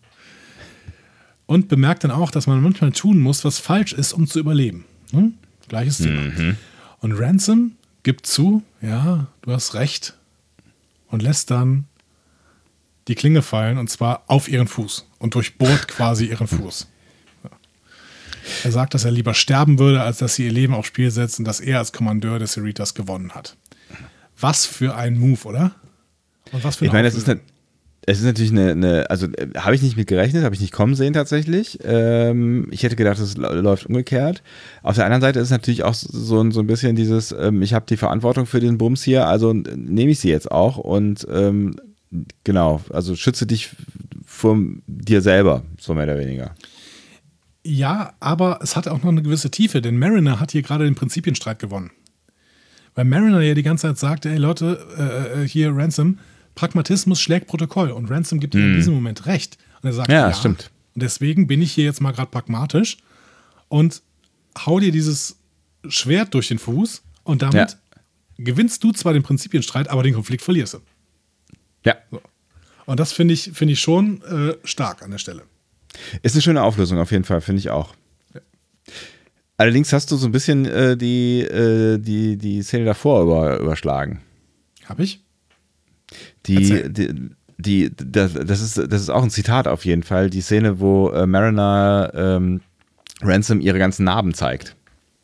Und bemerkt dann auch, dass man manchmal tun muss, was falsch ist, um zu überleben. Hm? Gleiches Thema. Mhm. Und Ransom gibt zu, ja, du hast recht. Und lässt dann die Klinge fallen, und zwar auf ihren Fuß. Und durchbohrt quasi ihren Fuß. Ja. Er sagt, dass er lieber sterben würde, als dass sie ihr Leben aufs Spiel setzen, dass er als Kommandeur des Cerritos gewonnen hat. Was für ein Move, oder? Und was für eine Ich meine, das ist eine Es ist natürlich eine, eine also äh, habe ich nicht mit gerechnet, habe ich nicht kommen sehen tatsächlich. Ähm, ich hätte gedacht, es läuft umgekehrt. Auf der anderen Seite ist es natürlich auch so, so ein bisschen dieses, ähm, ich habe die Verantwortung für den Bums hier, also nehme ich sie jetzt auch und ähm, genau, also schütze dich vor dir selber, so mehr oder weniger. Ja, aber es hat auch noch eine gewisse Tiefe, denn Mariner hat hier gerade den Prinzipienstreit gewonnen. Weil Mariner ja die ganze Zeit sagte, ey Leute, äh, hier Ransom, Pragmatismus schlägt Protokoll. Und Ransom gibt ihm hm. in diesem Moment recht. Und er sagt, ja, ja, stimmt. Und deswegen bin ich hier jetzt mal gerade pragmatisch und hau dir dieses Schwert durch den Fuß und damit Ja. gewinnst du zwar den Prinzipienstreit, aber den Konflikt verlierst du. Ja. So. Und das finde ich, find ich schon äh, stark an der Stelle. Ist eine schöne Auflösung auf jeden Fall, finde ich auch. Ja. Allerdings hast du so ein bisschen äh, die, äh, die, die Szene davor über, überschlagen. Hab ich? Die, Erzähl. die, die das, das, ist, das ist auch ein Zitat auf jeden Fall. Die Szene, wo äh, Mariner ähm, Ransom ihre ganzen Narben zeigt.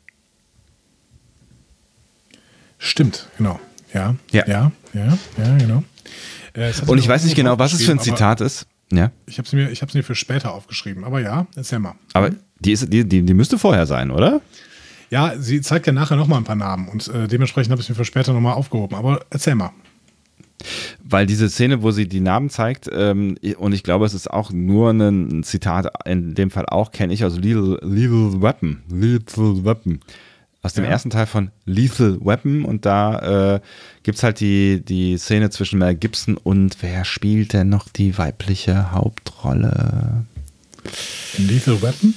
Stimmt, genau. Ja, Ja. ja, ja, ja, genau. Äh, das hat Und sie ich mir weiß auch nicht genau, was es für ein aufgeschrieben, Zitat ist. Ja. aber Ich habe es mir, ich hab's mir für später aufgeschrieben. Aber ja, erzähl mal. Aber die, ist, die, die, die müsste vorher sein, oder? Ja, sie zeigt ja nachher nochmal ein paar Namen und äh, dementsprechend habe ich es mir für später nochmal aufgehoben. Aber erzähl mal. Weil diese Szene, wo sie die Namen zeigt, ähm, und ich glaube, es ist auch nur ein Zitat, in dem Fall auch, kenne ich aus Lethal, Lethal Weapon. Lethal Weapon. Aus dem Ja. ersten Teil von Lethal Weapon. Und da äh, gibt es halt die, die Szene zwischen Mel Gibson und wer spielt denn noch die weibliche Hauptrolle? In Lethal Weapon?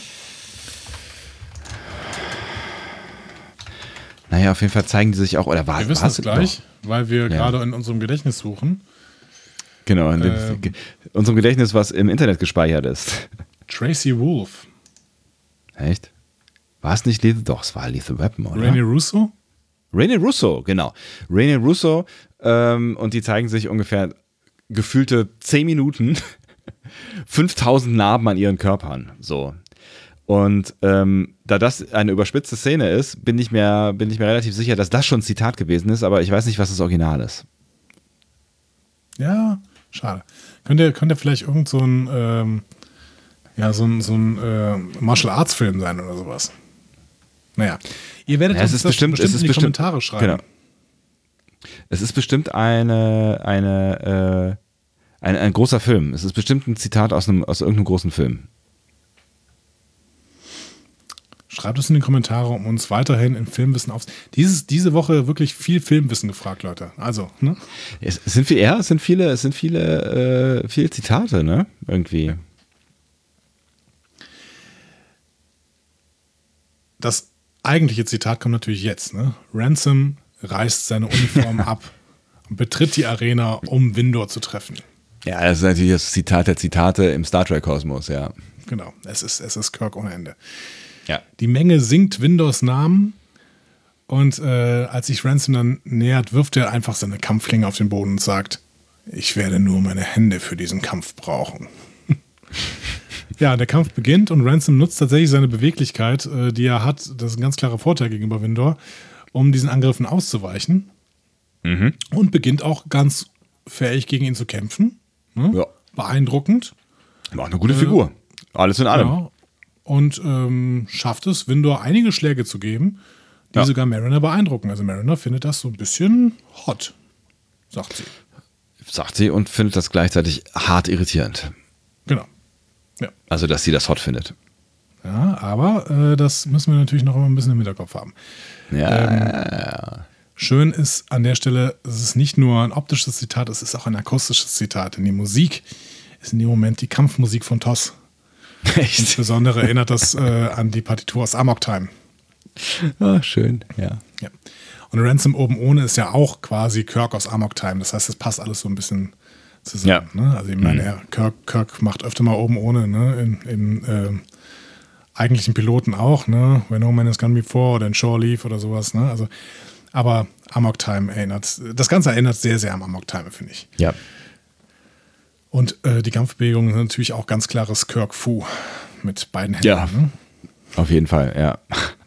Naja, auf jeden Fall zeigen die sich auch, oder war Wir wissen war's es gleich, noch? weil wir Ja. gerade in unserem Gedächtnis suchen. Genau, in dem, Ähm. Ge- unserem Gedächtnis, was im Internet gespeichert ist. Tracy Wolf. Echt? War es nicht Lethal? Doch, es war Lethal Weapon, oder? Rene Russo? Rene Russo, genau. Rene Russo ähm, und die zeigen sich ungefähr gefühlte zehn Minuten fünftausend Narben an ihren Körpern. So. Und ähm, da das eine überspitzte Szene ist, bin ich, mir, bin ich mir relativ sicher, dass das schon ein Zitat gewesen ist, aber ich weiß nicht, was das Original ist. Ja, schade. Könnte, könnte vielleicht irgend so ein, ähm, ja, so ein, so ein äh, Martial Arts Film sein oder sowas. Naja, ihr werdet Ja, es uns ist das bestimmt, bestimmt es ist in die bestimmt, Kommentare schreiben. Genau. Es ist bestimmt eine, eine, äh, ein, ein großer Film. Es ist bestimmt ein Zitat aus, einem, aus irgendeinem großen Film. Schreibt es in die Kommentare, um uns weiterhin im Filmwissen auf. Dieses, diese Woche wirklich viel Filmwissen gefragt, Leute. Also, ne? Es es sind viel, ja, es sind viele, es sind viele, äh, viele Zitate, ne? Irgendwie. Das eigentliche Zitat kommt natürlich jetzt, ne? Ransom reißt seine Uniform ab und betritt die Arena, um Windor zu treffen. Ja, das ist natürlich das Zitat der Zitate im Star Trek-Kosmos, ja. Genau, es ist, es ist Kirk ohne Ende. Ja. Die Menge singt Windors Namen und äh, als sich Ransom dann nähert, wirft er einfach seine Kampfklinge auf den Boden und sagt, ich werde nur meine Hände für diesen Kampf brauchen. Ja, der Kampf beginnt und Ransom nutzt tatsächlich seine Beweglichkeit, äh, die er hat, das ist ein ganz klarer Vorteil gegenüber Windor, um diesen Angriffen auszuweichen Mhm. und beginnt auch ganz fähig gegen ihn zu kämpfen. Ne? Ja. Beeindruckend. War eine gute Figur. Alles in allem. Ja. Und ähm, schafft es, Windor einige Schläge zu geben, die Ja. sogar Mariner beeindrucken. Also Mariner findet das so ein bisschen hot, sagt sie. Sagt sie und findet das gleichzeitig hart irritierend. Genau. Also, dass sie das hot findet. Ja, aber äh, das müssen wir natürlich noch immer ein bisschen im Hinterkopf haben. Ja. Schön ist an der Stelle, es ist nicht nur ein optisches Zitat, es ist auch ein akustisches Zitat. Denn die Musik ist in dem Moment die Kampfmusik von T O S. Echt? Insbesondere erinnert das äh, an die Partitur aus Amok Time. Ah, schön, ja. Ja. Und Ransom oben ohne ist ja auch quasi Kirk aus Amok Time. Das heißt, es passt alles so ein bisschen zusammen. Ja. Ne? Also ich meine, ja, Kirk, Kirk macht öfter mal oben ohne, ne? In, in ähm, eigentlichen Piloten auch, ne? When No Man Is Gone Before oder in Shore Leave oder sowas, ne? Also, aber Amok Time erinnert, das Ganze erinnert sehr, sehr an Amok Time, finde ich. Ja. Und äh, die Kampfbewegungen sind natürlich auch ganz klares Kirk Fu mit beiden Händen. Ja. Ne? Auf jeden Fall, ja.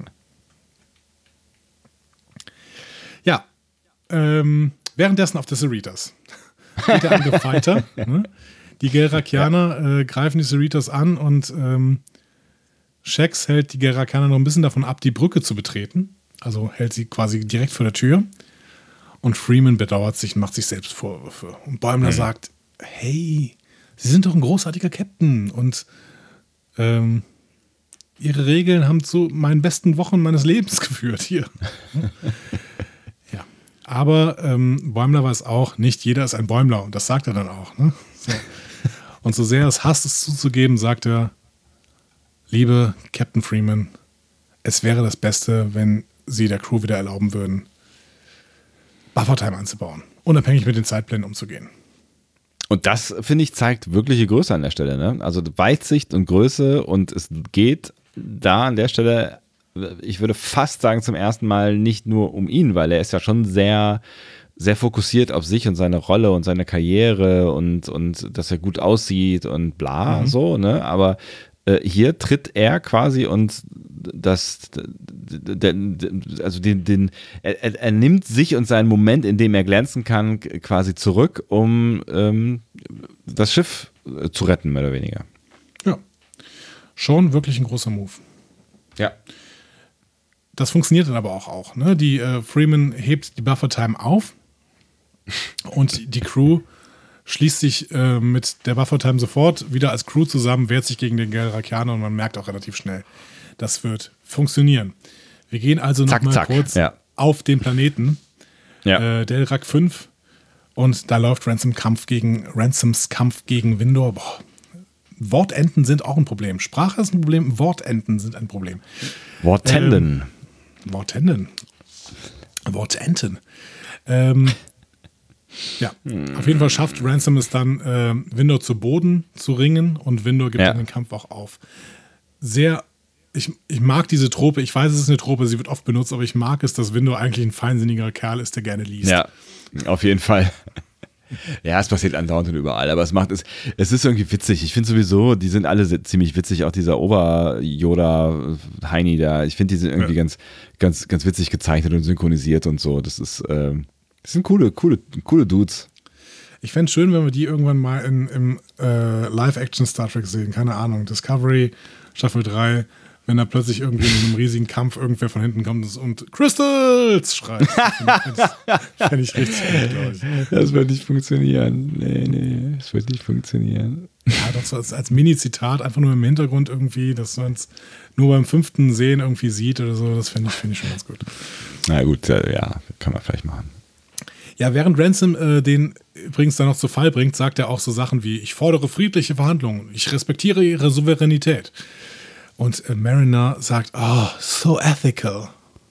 Ja, ähm, währenddessen auf der Cerritos geht der Angriff weiter. Ne? Die Gelrakianer äh, greifen die Cerritos an und ähm, Shax hält die Gelrakianer noch ein bisschen davon ab, die Brücke zu betreten. Also hält sie quasi direkt vor der Tür. Und Freeman bedauert sich und macht sich selbst Vorwürfe. Und Bäumler mhm. sagt, hey, Sie sind doch ein großartiger Captain und ähm, Ihre Regeln haben zu meinen besten Wochen meines Lebens geführt hier. Ja, aber ähm, Bäumler weiß auch, nicht jeder ist ein Bäumler und das sagt er dann auch. Ne? So. Und so sehr es hasst, es zuzugeben, sagt er, liebe Captain Freeman, es wäre das Beste, wenn sie der Crew wieder erlauben würden, Buffertime anzubauen, unabhängig mit den Zeitplänen umzugehen. Und das, finde ich, zeigt wirkliche Größe an der Stelle. Ne? Also Weitsicht und Größe, und es geht da an der Stelle, ich würde fast sagen, zum ersten Mal nicht nur um ihn, weil er ist ja schon sehr, sehr fokussiert auf sich und seine Rolle und seine Karriere und, und dass er gut aussieht und bla, mhm. so, ne? Aber äh, hier tritt er quasi und das, der, der, also den, den er, er nimmt sich und seinen Moment, in dem er glänzen kann, quasi zurück, um ähm, das Schiff zu retten, mehr oder weniger. Ja, schon wirklich ein großer Move. Ja. Das funktioniert dann aber auch. auch ne? Die äh, Freeman hebt die Buffer-Time auf und die Crew schließt sich äh, mit der Buffer-Time sofort wieder als Crew zusammen, wehrt sich gegen den Gelrakianer und man merkt auch relativ schnell, das wird funktionieren. Wir gehen also nochmal kurz ja. auf den Planeten ja. äh, Delrak fünf und da läuft Ransom Kampf gegen, Ransoms Kampf gegen Windor. Boah. Wortenden sind auch ein Problem. Sprache ist ein Problem, Wortenden sind ein Problem. Wortenden. Ähm, Wortenden. Wortenden. Ähm, ja, hm. auf jeden Fall schafft Ransom es dann, äh, Windor zu Boden zu ringen und Windor gibt ja. dann den Kampf auch auf. Sehr, ich, ich mag diese Trope, ich weiß, es ist eine Trope, sie wird oft benutzt, aber ich mag es, dass Windor eigentlich ein feinsinniger Kerl ist, der gerne liest. Ja, auf jeden Fall. Ja, es passiert andauernd und überall, aber es macht es, es ist irgendwie witzig. Ich finde sowieso, die sind alle ziemlich witzig, auch dieser Ober-Yoda-Heini da. Ich finde, die sind irgendwie ja. ganz, ganz, ganz witzig gezeichnet und synchronisiert und so. Das ist, äh, das sind coole, coole, coole Dudes. Ich fände es schön, wenn wir die irgendwann mal in, im äh, Live-Action-Star Trek sehen. Keine Ahnung, Discovery, Staffel drei, wenn da plötzlich irgendwie in einem riesigen Kampf irgendwer von hinten kommt und Crystals schreit. Das fände ich richtig gut, glaube ich. Das wird nicht funktionieren. Nee, nee, das wird nicht funktionieren. Ja, doch so als, als Mini-Zitat, einfach nur im Hintergrund irgendwie, dass man es nur beim fünften Sehen irgendwie sieht oder so, das finde ich, find ich schon ganz gut. Na gut, ja, kann man vielleicht machen. Ja, während Ransom äh, den übrigens dann noch zu Fall bringt, sagt er auch so Sachen wie, ich fordere friedliche Verhandlungen, ich respektiere ihre Souveränität. Und äh, Mariner sagt, oh, so ethical.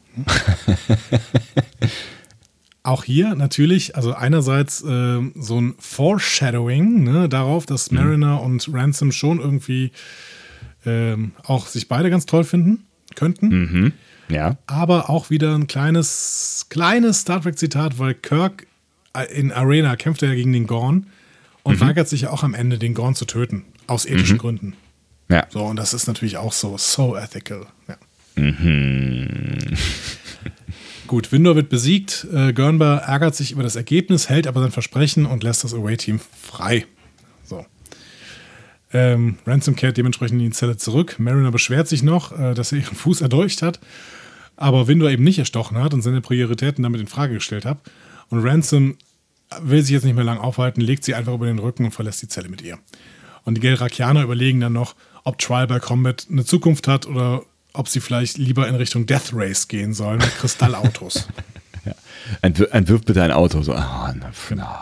Auch hier natürlich, also einerseits äh, so ein Foreshadowing, ne, darauf, dass Mariner mhm. und Ransom schon irgendwie äh, auch sich beide ganz toll finden könnten. Mhm. Ja. Aber auch wieder ein kleines, kleines Star Trek-Zitat, weil Kirk in Arena kämpft er ja gegen den Gorn und mhm. weigert sich ja auch am Ende, den Gorn zu töten. Aus ethischen mhm. Gründen. Ja. So, und das ist natürlich auch so, so ethical. Ja. Mhm. Gut, Windor wird besiegt. Äh, Gurnbar ärgert sich über das Ergebnis, hält aber sein Versprechen und lässt das Away-Team frei. So. Ähm, Ransom kehrt dementsprechend in die Zelle zurück. Mariner beschwert sich noch, äh, dass er ihren Fuß erdolcht hat, aber Windor eben nicht erstochen hat und seine Prioritäten damit in Frage gestellt hat. Und Ransom will sich jetzt nicht mehr lang aufhalten, legt sie einfach über den Rücken und verlässt die Zelle mit ihr. Und die Gelrakianer überlegen dann noch, ob Trial by Combat eine Zukunft hat oder ob sie vielleicht lieber in Richtung Death Race gehen sollen mit Kristallautos. Ja. Entwirf, entwirf bitte ein Auto. So, ah, na, genau.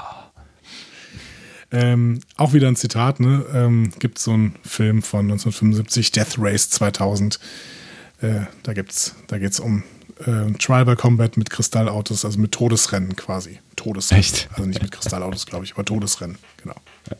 Ähm, auch wieder ein Zitat, ne? Ähm, gibt so einen Film von neunzehnhundertfünfundsiebzig, Death Race zweitausend. Äh, da geht's, da geht's um äh, Trial by Combat mit Kristallautos, also mit Todesrennen quasi. Todesrennen. Echt? Also nicht mit Kristallautos, glaube ich, aber Todesrennen, genau. Ja.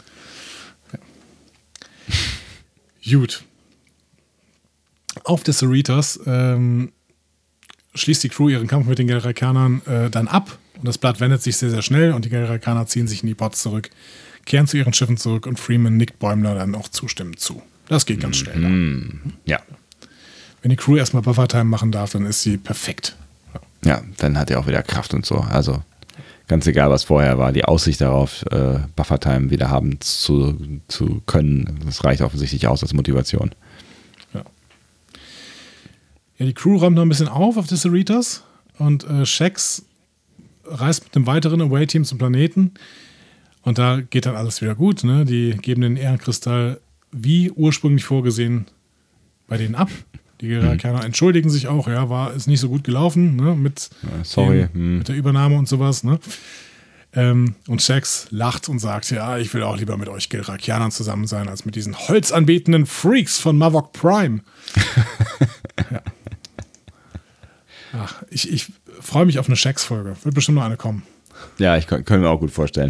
Ja. Gut. Auf des Cerritos ähm, schließt die Crew ihren Kampf mit den Gelrakianern äh, dann ab und das Blatt wendet sich sehr, sehr schnell und die Gelrakiner ziehen sich in die Pods zurück, kehren zu ihren Schiffen zurück und Freeman nickt Bäumler dann auch zustimmend zu. Das geht ganz schnell. Mm, ja. Wenn die Crew erstmal Buffertime machen darf, dann ist sie perfekt. Ja. ja, dann hat er auch wieder Kraft und so. Also ganz egal, was vorher war, die Aussicht darauf, äh, Buffertime wieder haben zu, zu können, das reicht offensichtlich aus als Motivation. Ja. Ja, die Crew räumt noch ein bisschen auf auf des Cerritos und äh, Shax reist mit einem weiteren Away-Team zum Planeten und da geht dann alles wieder gut. Ne? Die geben den Ehrenkristall wie ursprünglich vorgesehen bei denen ab. Die Gelrakianer hm. entschuldigen sich auch, ja, war ist nicht so gut gelaufen, ne, mit, Sorry. Den, hm. mit der Übernahme und sowas, ne. Ähm, und Shax lacht und sagt, ja, ich will auch lieber mit euch Gelrakianern zusammen sein, als mit diesen holzanbetenden Freaks von Mavok Prime. ja. Ach, ich, ich freue mich auf eine Shax-Folge. Wird bestimmt noch eine kommen. Ja, ich kann, kann mir auch gut vorstellen.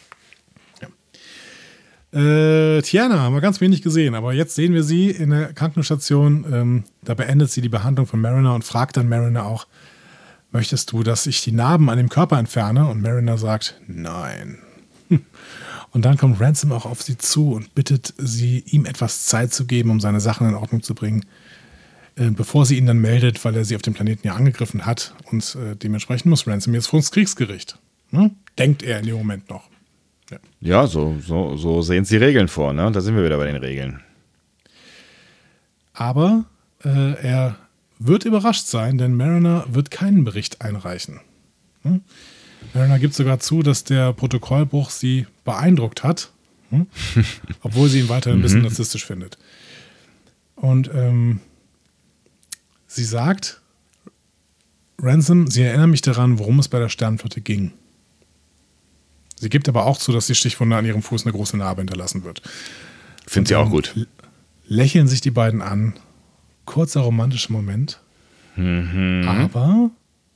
Äh, Tiana haben wir ganz wenig gesehen, aber jetzt sehen wir sie in der Krankenstation. Ähm, da beendet sie die Behandlung von Mariner und fragt dann Mariner auch, möchtest du, dass ich die Narben an dem Körper entferne? Und Mariner sagt, nein. Und dann kommt Ransom auch auf sie zu und bittet sie, ihm etwas Zeit zu geben, um seine Sachen in Ordnung zu bringen, äh, bevor sie ihn dann meldet, weil er sie auf dem Planeten ja angegriffen hat. Und äh, dementsprechend muss Ransom jetzt vor das Kriegsgericht. Hm? Denkt er in dem Moment noch. Ja, ja so, so, so sehen es die Regeln vor, ne? Da sind wir wieder bei den Regeln. Aber äh, er wird überrascht sein, denn Mariner wird keinen Bericht einreichen. Hm? Mariner gibt sogar zu, dass der Protokollbruch sie beeindruckt hat, hm? obwohl sie ihn weiterhin ein bisschen narzisstisch findet. Und ähm, sie sagt, Ransom, sie erinnern mich daran, worum es bei der Sternenflotte ging. Sie gibt aber auch zu, dass die Stichwunde an ihrem Fuß eine große Narbe hinterlassen wird. Finde sie auch gut. Lächeln sich die beiden an. Kurzer romantischer Moment. Mhm. Aber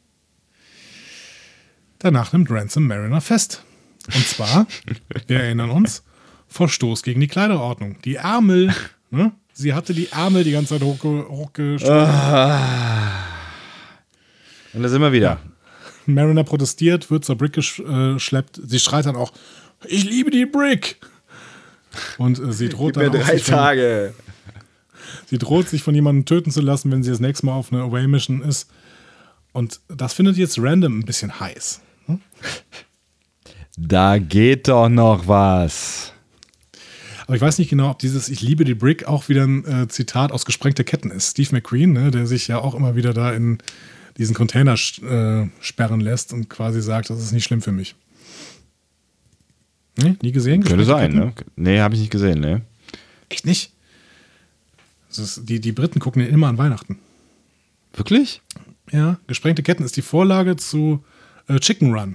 danach nimmt Ransom Mariner fest. Und zwar, wir erinnern uns, Verstoß gegen die Kleiderordnung. Die Ärmel, ne? Sie hatte die Ärmel die ganze Zeit hochge- hochgestellt. Ah. Und da sind wir wieder. Ja. Mariner protestiert, wird zur Brick geschleppt. Sie schreit dann auch, ich liebe die Brick. Und äh, sie droht Gib mir dann auch, drei sich von, Tage. sie droht sich von jemandem töten zu lassen, wenn sie das nächste Mal auf einer Away-Mission ist. Und das findet jetzt Random ein bisschen heiß. Hm? Da geht doch noch was. Aber ich weiß nicht genau, ob dieses Ich liebe die Brick auch wieder ein äh, Zitat aus Gesprengte Ketten ist. Steve McQueen, ne, der sich ja auch immer wieder da in diesen Container äh, sperren lässt und quasi sagt, das ist nicht schlimm für mich. Nee, nie gesehen? Könnte sein, ne? Nee, habe ich nicht gesehen, ne? Echt nicht? Das ist, die, die Briten gucken den immer an Weihnachten. Wirklich? Ja, Gesprengte Ketten ist die Vorlage zu äh, Chicken Run.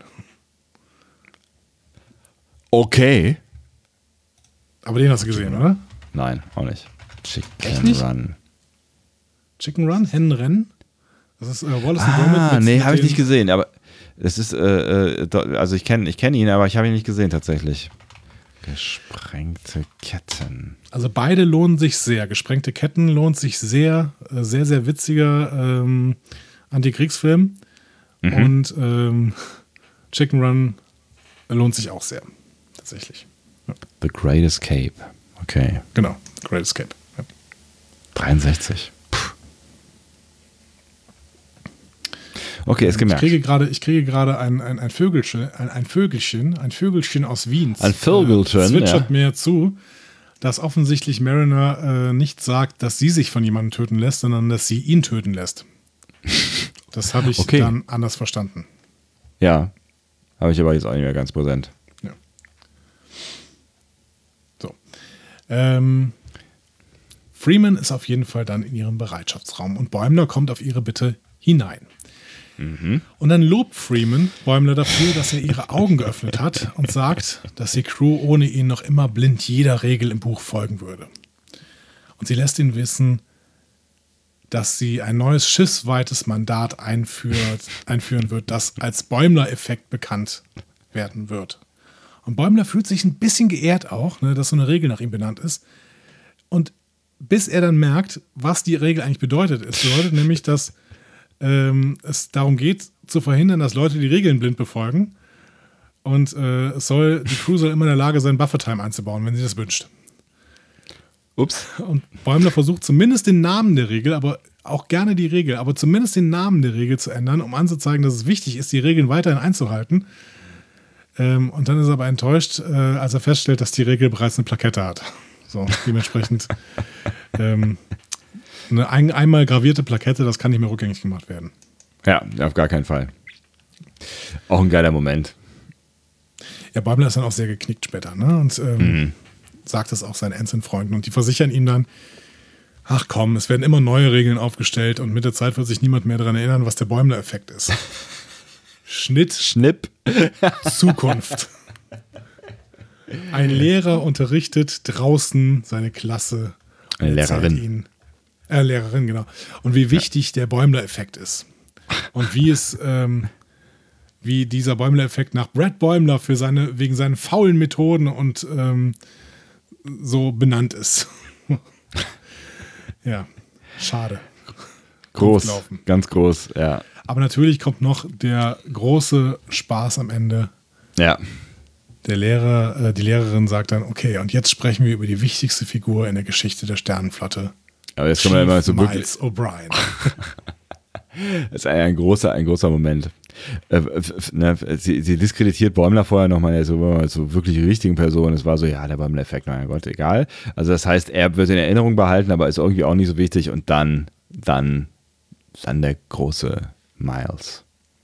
Okay. Aber den hast du gesehen, oder? Nein, auch nicht. Chicken Echt nicht? Run. Chicken Run? Hennenrennen? Das ist äh, Wallace and Ah, Gromit. mit- nee, mit habe ich den- nicht gesehen, aber es ist, äh, äh, do- also ich kenne ich kenn ihn, aber ich habe ihn nicht gesehen tatsächlich. Gesprengte Ketten. Also beide lohnen sich sehr. Gesprengte Ketten lohnt sich sehr. Äh, sehr, sehr witziger ähm, Antikriegsfilm. Mhm. Und ähm, Chicken Run lohnt sich auch sehr. Tatsächlich. The Great Escape. Okay. Genau. Great Escape. Ja. dreiundsechzig. Puh. Okay, ist Ich gemerkt. kriege gerade, ich kriege gerade ein, ein, ein Vögelchen, ein, ein Vögelchen, ein Vögelchen aus Wien. Ein Vögelchen, äh, zwitschert ja. mir zu, dass offensichtlich Mariner äh, nicht sagt, dass sie sich von jemandem töten lässt, sondern dass sie ihn töten lässt. Das habe ich Okay. dann anders verstanden. Ja. Habe ich aber jetzt auch nicht mehr ganz präsent. Ja. So. Ähm, Freeman ist auf jeden Fall dann in ihrem Bereitschaftsraum und Bäumler kommt auf ihre Bitte hinein. Und dann lobt Freeman Bäumler dafür, dass er ihre Augen geöffnet hat und sagt, dass die Crew ohne ihn noch immer blind jeder Regel im Buch folgen würde. Und sie lässt ihn wissen, dass sie ein neues schiffsweites Mandat einführt, einführen wird, das als Bäumler-Effekt bekannt werden wird. Und Bäumler fühlt sich ein bisschen geehrt auch, ne, dass so eine Regel nach ihm benannt ist. Und bis er dann merkt, was die Regel eigentlich bedeutet. Es bedeutet nämlich, dass ähm, es darum geht, zu verhindern, dass Leute die Regeln blind befolgen. Und äh, es soll, die Crew soll immer in der Lage sein, Buffer-Time einzubauen, wenn sie das wünscht. Ups. Und Bäumler versucht zumindest den Namen der Regel, aber auch gerne die Regel, aber zumindest den Namen der Regel zu ändern, um anzuzeigen, dass es wichtig ist, die Regeln weiterhin einzuhalten. Ähm, und dann ist er aber enttäuscht, äh, als er feststellt, dass die Regel bereits eine Plakette hat. So, dementsprechend ähm, eine ein, einmal gravierte Plakette, das kann nicht mehr rückgängig gemacht werden. Ja, auf gar keinen Fall. Auch ein geiler Moment. Ja, Bäumler ist dann auch sehr geknickt später, ne? Und ähm, Mhm. sagt es auch seinen Ensign-Freunden. Und die versichern ihm dann, ach komm, es werden immer neue Regeln aufgestellt und mit der Zeit wird sich niemand mehr daran erinnern, was der Bäumler-Effekt ist. Schnitt, Schnipp. Zukunft. Ein Lehrer unterrichtet draußen seine Klasse. Eine und erzählt Lehrerin. Ihnen, äh, Lehrerin, genau. Und wie wichtig der Bäumler-Effekt ist. Und wie es, ähm, wie dieser Bäumler-Effekt nach Brad Bäumler für seine, wegen seinen faulen Methoden und ähm, so benannt ist. Ja, schade. Groß, ganz groß, ja. Aber natürlich kommt noch der große Spaß am Ende. Ja. Der Lehrer, äh, die Lehrerin sagt dann, okay, und jetzt sprechen wir über die wichtigste Figur in der Geschichte der Sternenflotte. Aber jetzt kommen wir immer so Miles O'Brien. Das ist ein großer, ein großer Moment. Äh, ne, sie, sie diskreditiert Bäumler vorher nochmal so, so wirklich die richtigen Personen. Es war so, ja, der Bäumler-Effekt, mein Gott, egal. Also das heißt, er wird in Erinnerung behalten, aber ist irgendwie auch nicht so wichtig. Und dann, dann, dann der große Miles.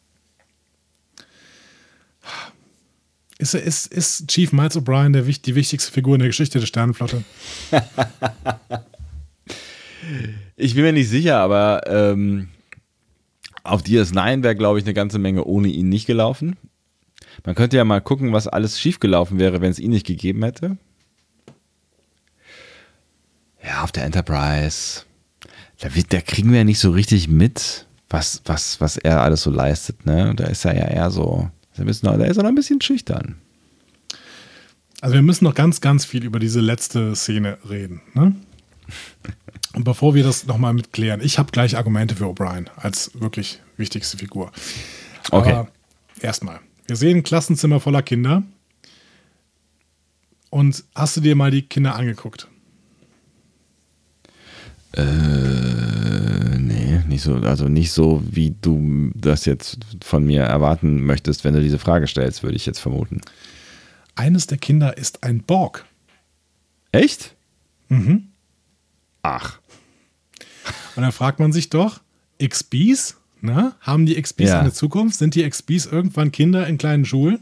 Ist, ist, ist Chief Miles O'Brien der, die wichtigste Figur in der Geschichte der Sternenflotte? Ich bin mir nicht sicher, aber ähm, auf D S neun wäre, glaube ich, eine ganze Menge ohne ihn nicht gelaufen. Man könnte ja mal gucken, was alles schiefgelaufen wäre, wenn es ihn nicht gegeben hätte. Ja, auf der Enterprise. Da, wird, da kriegen wir ja nicht so richtig mit, was, was, was er alles so leistet. Ne? Da ist er ja eher so, da ist er noch ein bisschen schüchtern. Also wir müssen noch ganz, ganz viel über diese letzte Szene reden. Ne? Und bevor wir das nochmal mitklären, ich habe gleich Argumente für O'Brien als wirklich wichtigste Figur. Okay. Aber erstmal, wir sehen ein Klassenzimmer voller Kinder. Und hast du dir mal die Kinder angeguckt? Äh, nee, nicht so, also nicht so, wie du das jetzt von mir erwarten möchtest, wenn du diese Frage stellst, würde ich jetzt vermuten. Eines der Kinder ist ein Borg. Echt? Mhm. Ach. Und dann fragt man sich doch, X Bs, ne? Haben die X Bs Ja. eine Zukunft? Sind die X Bs irgendwann Kinder in kleinen Schulen?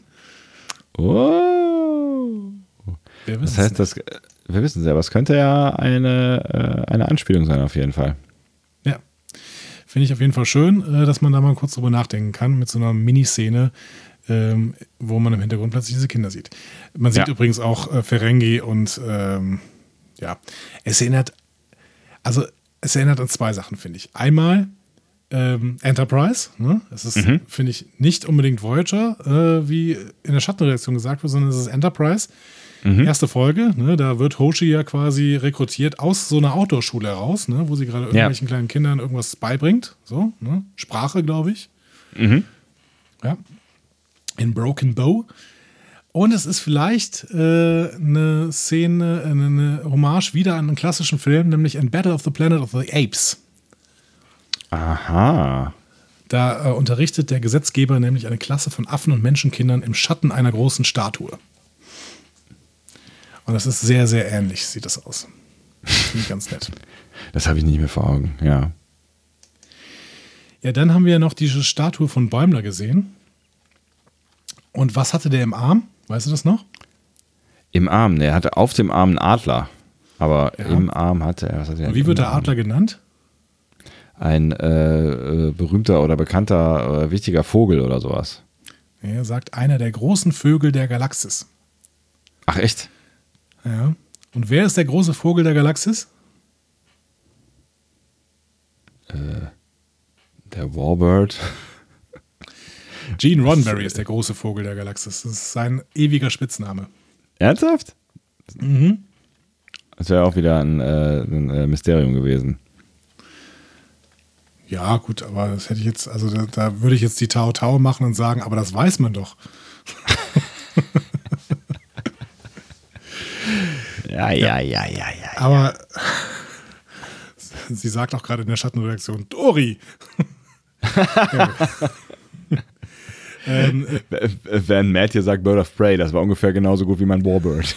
Oh. Wir Das heißt, das, wir wissen es ja, aber es könnte ja eine, äh, eine Anspielung sein auf jeden Fall. Ja, finde ich auf jeden Fall schön, äh, dass man da mal kurz drüber nachdenken kann mit so einer Miniszene, ähm, wo man im Hintergrund plötzlich diese Kinder sieht. Man sieht Ja. übrigens auch äh, Ferengi und ähm, ja, es erinnert, also es erinnert an zwei Sachen, finde ich. Einmal ähm, Enterprise, ne? Es ist, Mhm. finde ich, nicht unbedingt Voyager, äh, wie in der Schattenreaktion gesagt wird, sondern es ist Enterprise. Mhm. Erste Folge, ne, da wird Hoshi ja quasi rekrutiert aus so einer Outdoor-Schule heraus, ne, wo sie gerade irgendwelchen kleinen Kindern irgendwas beibringt. So, ne? Sprache, glaube ich. Mhm. Ja. In Broken Bow. Und es ist vielleicht äh, eine Szene, eine, eine Hommage wieder an einen klassischen Film, nämlich in Battle of the Planet of the Apes. Aha. Da äh, unterrichtet der Gesetzgeber nämlich eine Klasse von Affen- und Menschenkindern im Schatten einer großen Statue. Und das ist sehr, sehr ähnlich, sieht das aus. Finde ich ganz nett. Das habe ich nicht mehr vor Augen, ja. Ja, dann haben wir ja noch diese Statue von Bäumler gesehen. Und was hatte der im Arm? Weißt du das noch? Im Arm, der hatte auf dem Arm einen Adler. Aber Ja. im Arm hatte er, was hatte er? Und wie wird im der Arm? Adler genannt? Ein äh, äh, berühmter oder bekannter, äh, wichtiger Vogel oder sowas. Er sagt, einer der großen Vögel der Galaxis. Ach, echt? Ja. Und wer ist der große Vogel der Galaxis? Der Warbird. Gene Roddenberry ist der große Vogel der Galaxis. Das ist sein ewiger Spitzname. Ernsthaft? Mhm. Das wäre auch wieder ein, äh, ein äh, Mysterium gewesen. Ja, gut, aber das hätte ich jetzt, also da, da würde ich jetzt die Tau Tau machen und sagen, aber das weiß man doch. Ja, ja, ja, ja, ja. Aber sie sagt auch gerade in der Schattenreaktion, Dori! Ja. ähm, Wenn Matt hier sagt Bird of Prey, das war ungefähr genauso gut wie mein Warbird.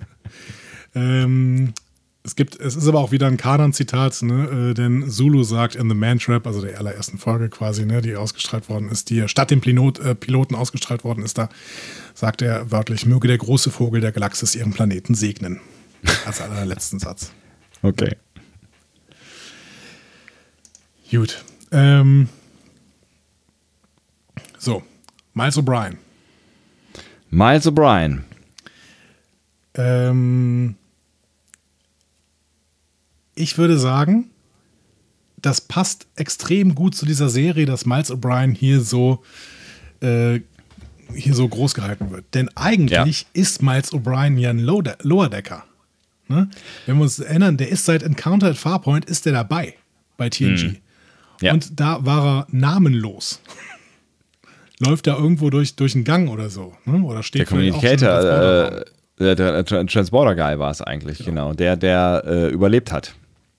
ähm, es gibt, es ist aber auch wieder ein Kanan-Zitat, ne? äh, denn Zulu sagt in The Man Trap, also der allerersten Folge quasi, ne, die ausgestrahlt worden ist, die statt dem Pilot, äh, Piloten ausgestrahlt worden ist, da sagt er wörtlich, möge der große Vogel der Galaxis ihren Planeten segnen. Als allerletzten Satz. Okay. Gut. Ähm, so, Miles O'Brien. Miles O'Brien. Ähm, ich würde sagen, das passt extrem gut zu dieser Serie, dass Miles O'Brien hier so äh, hier so groß gehalten wird. Denn eigentlich ja. ist Miles O'Brien ja ein Lower Decker. Ne? Wenn wir uns erinnern, der ist seit Encounter at Farpoint ist der dabei bei T N G. Mhm. Ja. Und da war er namenlos. Läuft da irgendwo durch, durch einen Gang oder so. Ne? Oder steht der Communicator, äh, der, der Transporter Guy war es eigentlich, genau. genau. Der, der äh, überlebt hat.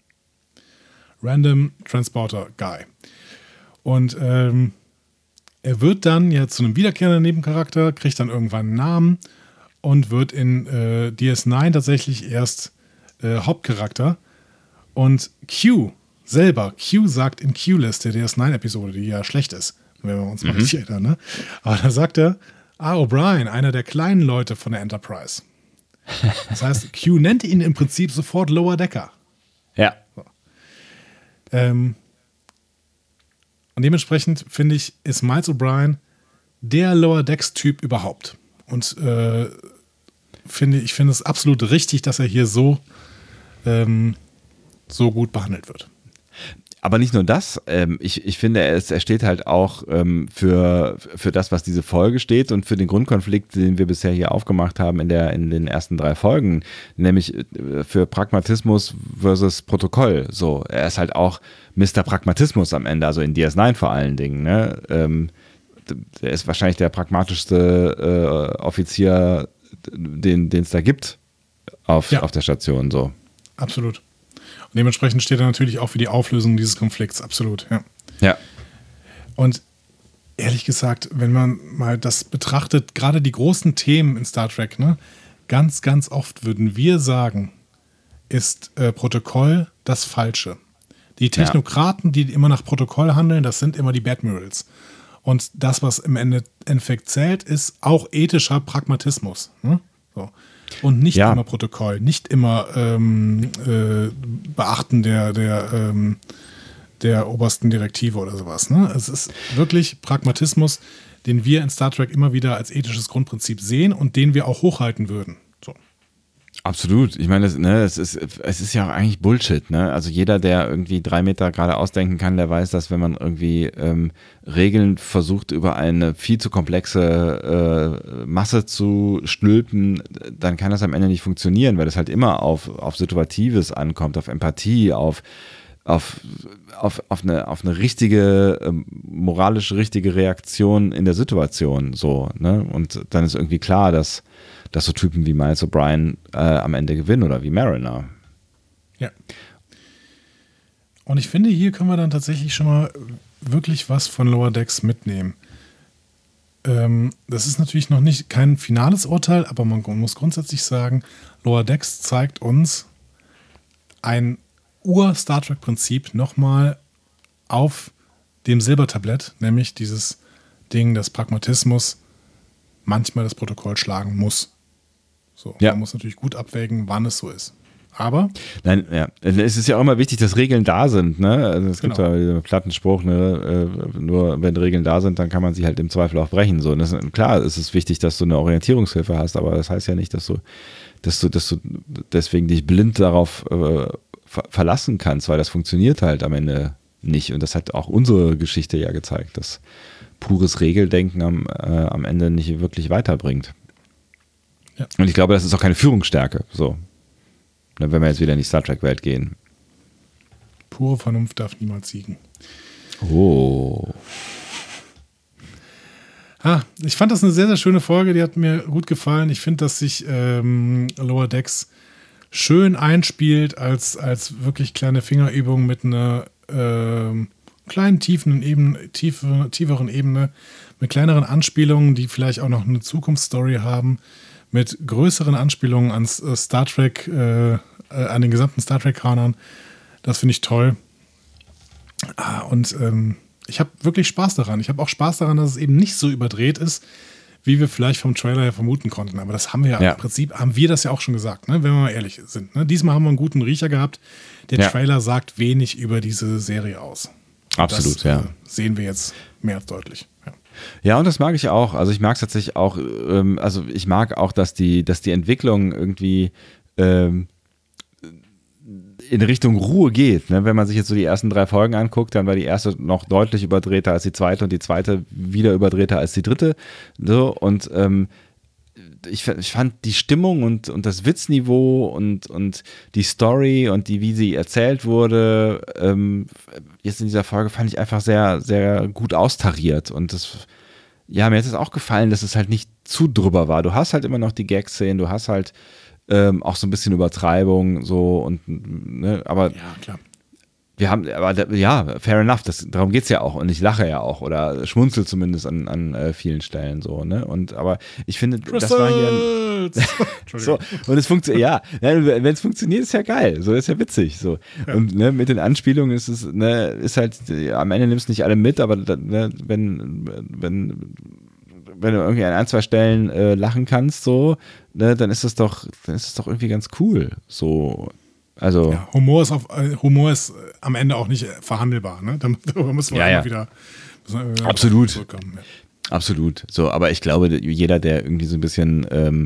Random Transporter Guy. Und ähm, er wird dann ja zu einem wiederkehrenden Nebencharakter, kriegt dann irgendwann einen Namen und wird in äh, D S neun tatsächlich erst äh, Hauptcharakter. Und Q selber, Q sagt in Q-List, der D S neun Episode, die ja schlecht ist, wenn wir uns mal richtig mhm. erinnern, ne? Aber da sagt er, ah, O'Brien, einer der kleinen Leute von der Enterprise. Das heißt, Q nennt ihn im Prinzip sofort Lower Decker. Ja. So. Ähm, und dementsprechend, finde ich, ist Miles O'Brien der Lower Decks-Typ überhaupt. Und äh, finde, ich finde es absolut richtig, dass er hier so, ähm, so gut behandelt wird. Aber nicht nur das, ähm, ich, ich finde, er, ist, er steht halt auch ähm, für, für das, was diese Folge steht und für den Grundkonflikt, den wir bisher hier aufgemacht haben in, der, in den ersten drei Folgen, nämlich äh, für Pragmatismus versus Protokoll. So, er ist halt auch Mister Pragmatismus am Ende, also in D S neun vor allen Dingen. Ne? Ähm, er ist wahrscheinlich der pragmatischste äh, Offizier, den es da gibt auf, ja. auf der Station. So. Absolut. Und dementsprechend steht er natürlich auch für die Auflösung dieses Konflikts, absolut, ja. Ja. Und ehrlich gesagt, wenn man mal das betrachtet, gerade die großen Themen in Star Trek, ne, ganz, ganz oft würden wir sagen, ist äh, Protokoll das Falsche. Die Technokraten, ja. die immer nach Protokoll handeln, das sind immer die Admirals. Und das, was im Endeffekt zählt, ist auch ethischer Pragmatismus. Ne? So. Und nicht ja. immer Protokoll, nicht immer ähm, äh, Beachten der, der, ähm, der obersten Direktive oder sowas. Ne? Es ist wirklich Pragmatismus, den wir in Star Trek immer wieder als ethisches Grundprinzip sehen und den wir auch hochhalten würden. So. Absolut. Ich meine, das, ne, es, ist, es ist ja auch eigentlich Bullshit. Ne? Also jeder, der irgendwie drei Meter gerade ausdenken kann, der weiß, dass wenn man irgendwie ähm, Regeln versucht, über eine viel zu komplexe äh, Masse zu stülpen, dann kann das am Ende nicht funktionieren, weil das halt immer auf, auf Situatives ankommt, auf Empathie, auf, auf, auf, auf, eine, auf eine richtige, ähm, moralisch richtige Reaktion in der Situation. So, ne? Und dann ist irgendwie klar, dass dass so Typen wie Miles O'Brien äh, am Ende gewinnen oder wie Mariner. Ja. Und ich finde, hier können wir dann tatsächlich schon mal wirklich was von Lower Decks mitnehmen. Ähm, das ist natürlich noch nicht kein finales Urteil, aber man muss grundsätzlich sagen, Lower Decks zeigt uns ein Ur-Star Trek-Prinzip nochmal auf dem Silbertablett, nämlich dieses Ding, dass Pragmatismus manchmal das Protokoll schlagen muss. So, ja. Man muss natürlich gut abwägen, wann es so ist. Aber Nein, ja. Es ist ja auch immer wichtig, dass Regeln da sind. Ne? Also es gibt genau. ja einen platten Spruch, ne? Nur wenn Regeln da sind, dann kann man sie halt im Zweifel auch brechen. So. Und das ist, klar, es ist wichtig, dass du eine Orientierungshilfe hast, aber das heißt ja nicht, dass du, dass du, dass du deswegen dich blind darauf äh, ver- verlassen kannst, weil das funktioniert halt am Ende nicht. Und das hat auch unsere Geschichte ja gezeigt, dass pures Regeldenken am, äh, am Ende nicht wirklich weiterbringt. Ja. Und ich glaube, das ist auch keine Führungsstärke, so. Wenn wir jetzt wieder in die Star Trek-Welt gehen. Pure Vernunft darf niemals siegen. Oh. Ah, ich fand das eine sehr, sehr schöne Folge, die hat mir gut gefallen. Ich finde, dass sich ähm, Lower Decks schön einspielt als, als wirklich kleine Fingerübung mit einer ähm, kleinen, tiefen Ebene, tiefe, tieferen Ebene, mit kleineren Anspielungen, die vielleicht auch noch eine Zukunftsstory haben, mit größeren Anspielungen an Star Trek, äh, an den gesamten Star Trek-Kanon. Das finde ich toll. Ah, und ähm, ich habe wirklich Spaß daran. Ich habe auch Spaß daran, dass es eben nicht so überdreht ist, wie wir vielleicht vom Trailer her vermuten konnten. Aber das haben wir ja, ja. im Prinzip, haben wir das ja auch schon gesagt, ne? Wenn wir mal ehrlich sind. Ne? Diesmal haben wir einen guten Riecher gehabt. Der ja. Trailer sagt wenig über diese Serie aus. Absolut, das, ja. Äh, sehen wir jetzt mehr als deutlich. Ja. Ja, und das mag ich auch. Also ich mag es tatsächlich auch, ähm, also ich mag auch, dass die, dass die Entwicklung irgendwie ähm, in Richtung Ruhe geht. Ne? Wenn man sich jetzt so die ersten drei Folgen anguckt, dann war die erste noch deutlich überdrehter als die zweite und die zweite wieder überdrehter als die dritte. So, und ähm, ich, ich fand die Stimmung und, und das Witzniveau und, und die Story und die, wie sie erzählt wurde, ähm, jetzt in dieser Folge fand ich einfach sehr, sehr gut austariert. Und das, ja, mir hat es auch gefallen, dass es halt nicht zu drüber war. Du hast halt immer noch die Gag-Szenen, du hast halt ähm, auch so ein bisschen Übertreibung, so und, ne, aber. Ja, klar. Wir haben, aber ja, fair enough, das, darum geht es ja auch und ich lache ja auch oder schmunzel zumindest an, an äh, vielen Stellen so, ne? Und aber ich finde, das war hier ein, so, und es funktioniert, ja, wenn es funktioniert, ist ja geil, so ist ja witzig. So. Ja. Und ne, mit den Anspielungen ist es, ne, ist halt, ja, am Ende nimmst du nicht alle mit, aber ne, wenn, wenn, wenn du irgendwie an ein, zwei Stellen äh, lachen kannst, so, ne, dann ist das doch, dann ist es doch irgendwie ganz cool. So. Also, ja, Humor ist auf, Humor ist am Ende auch nicht verhandelbar, ne? Darüber müssen wir ja, immer ja. wieder, müssen wir absolut zurückkommen. Ja. Absolut. So, aber ich glaube, jeder, der irgendwie so ein bisschen ähm,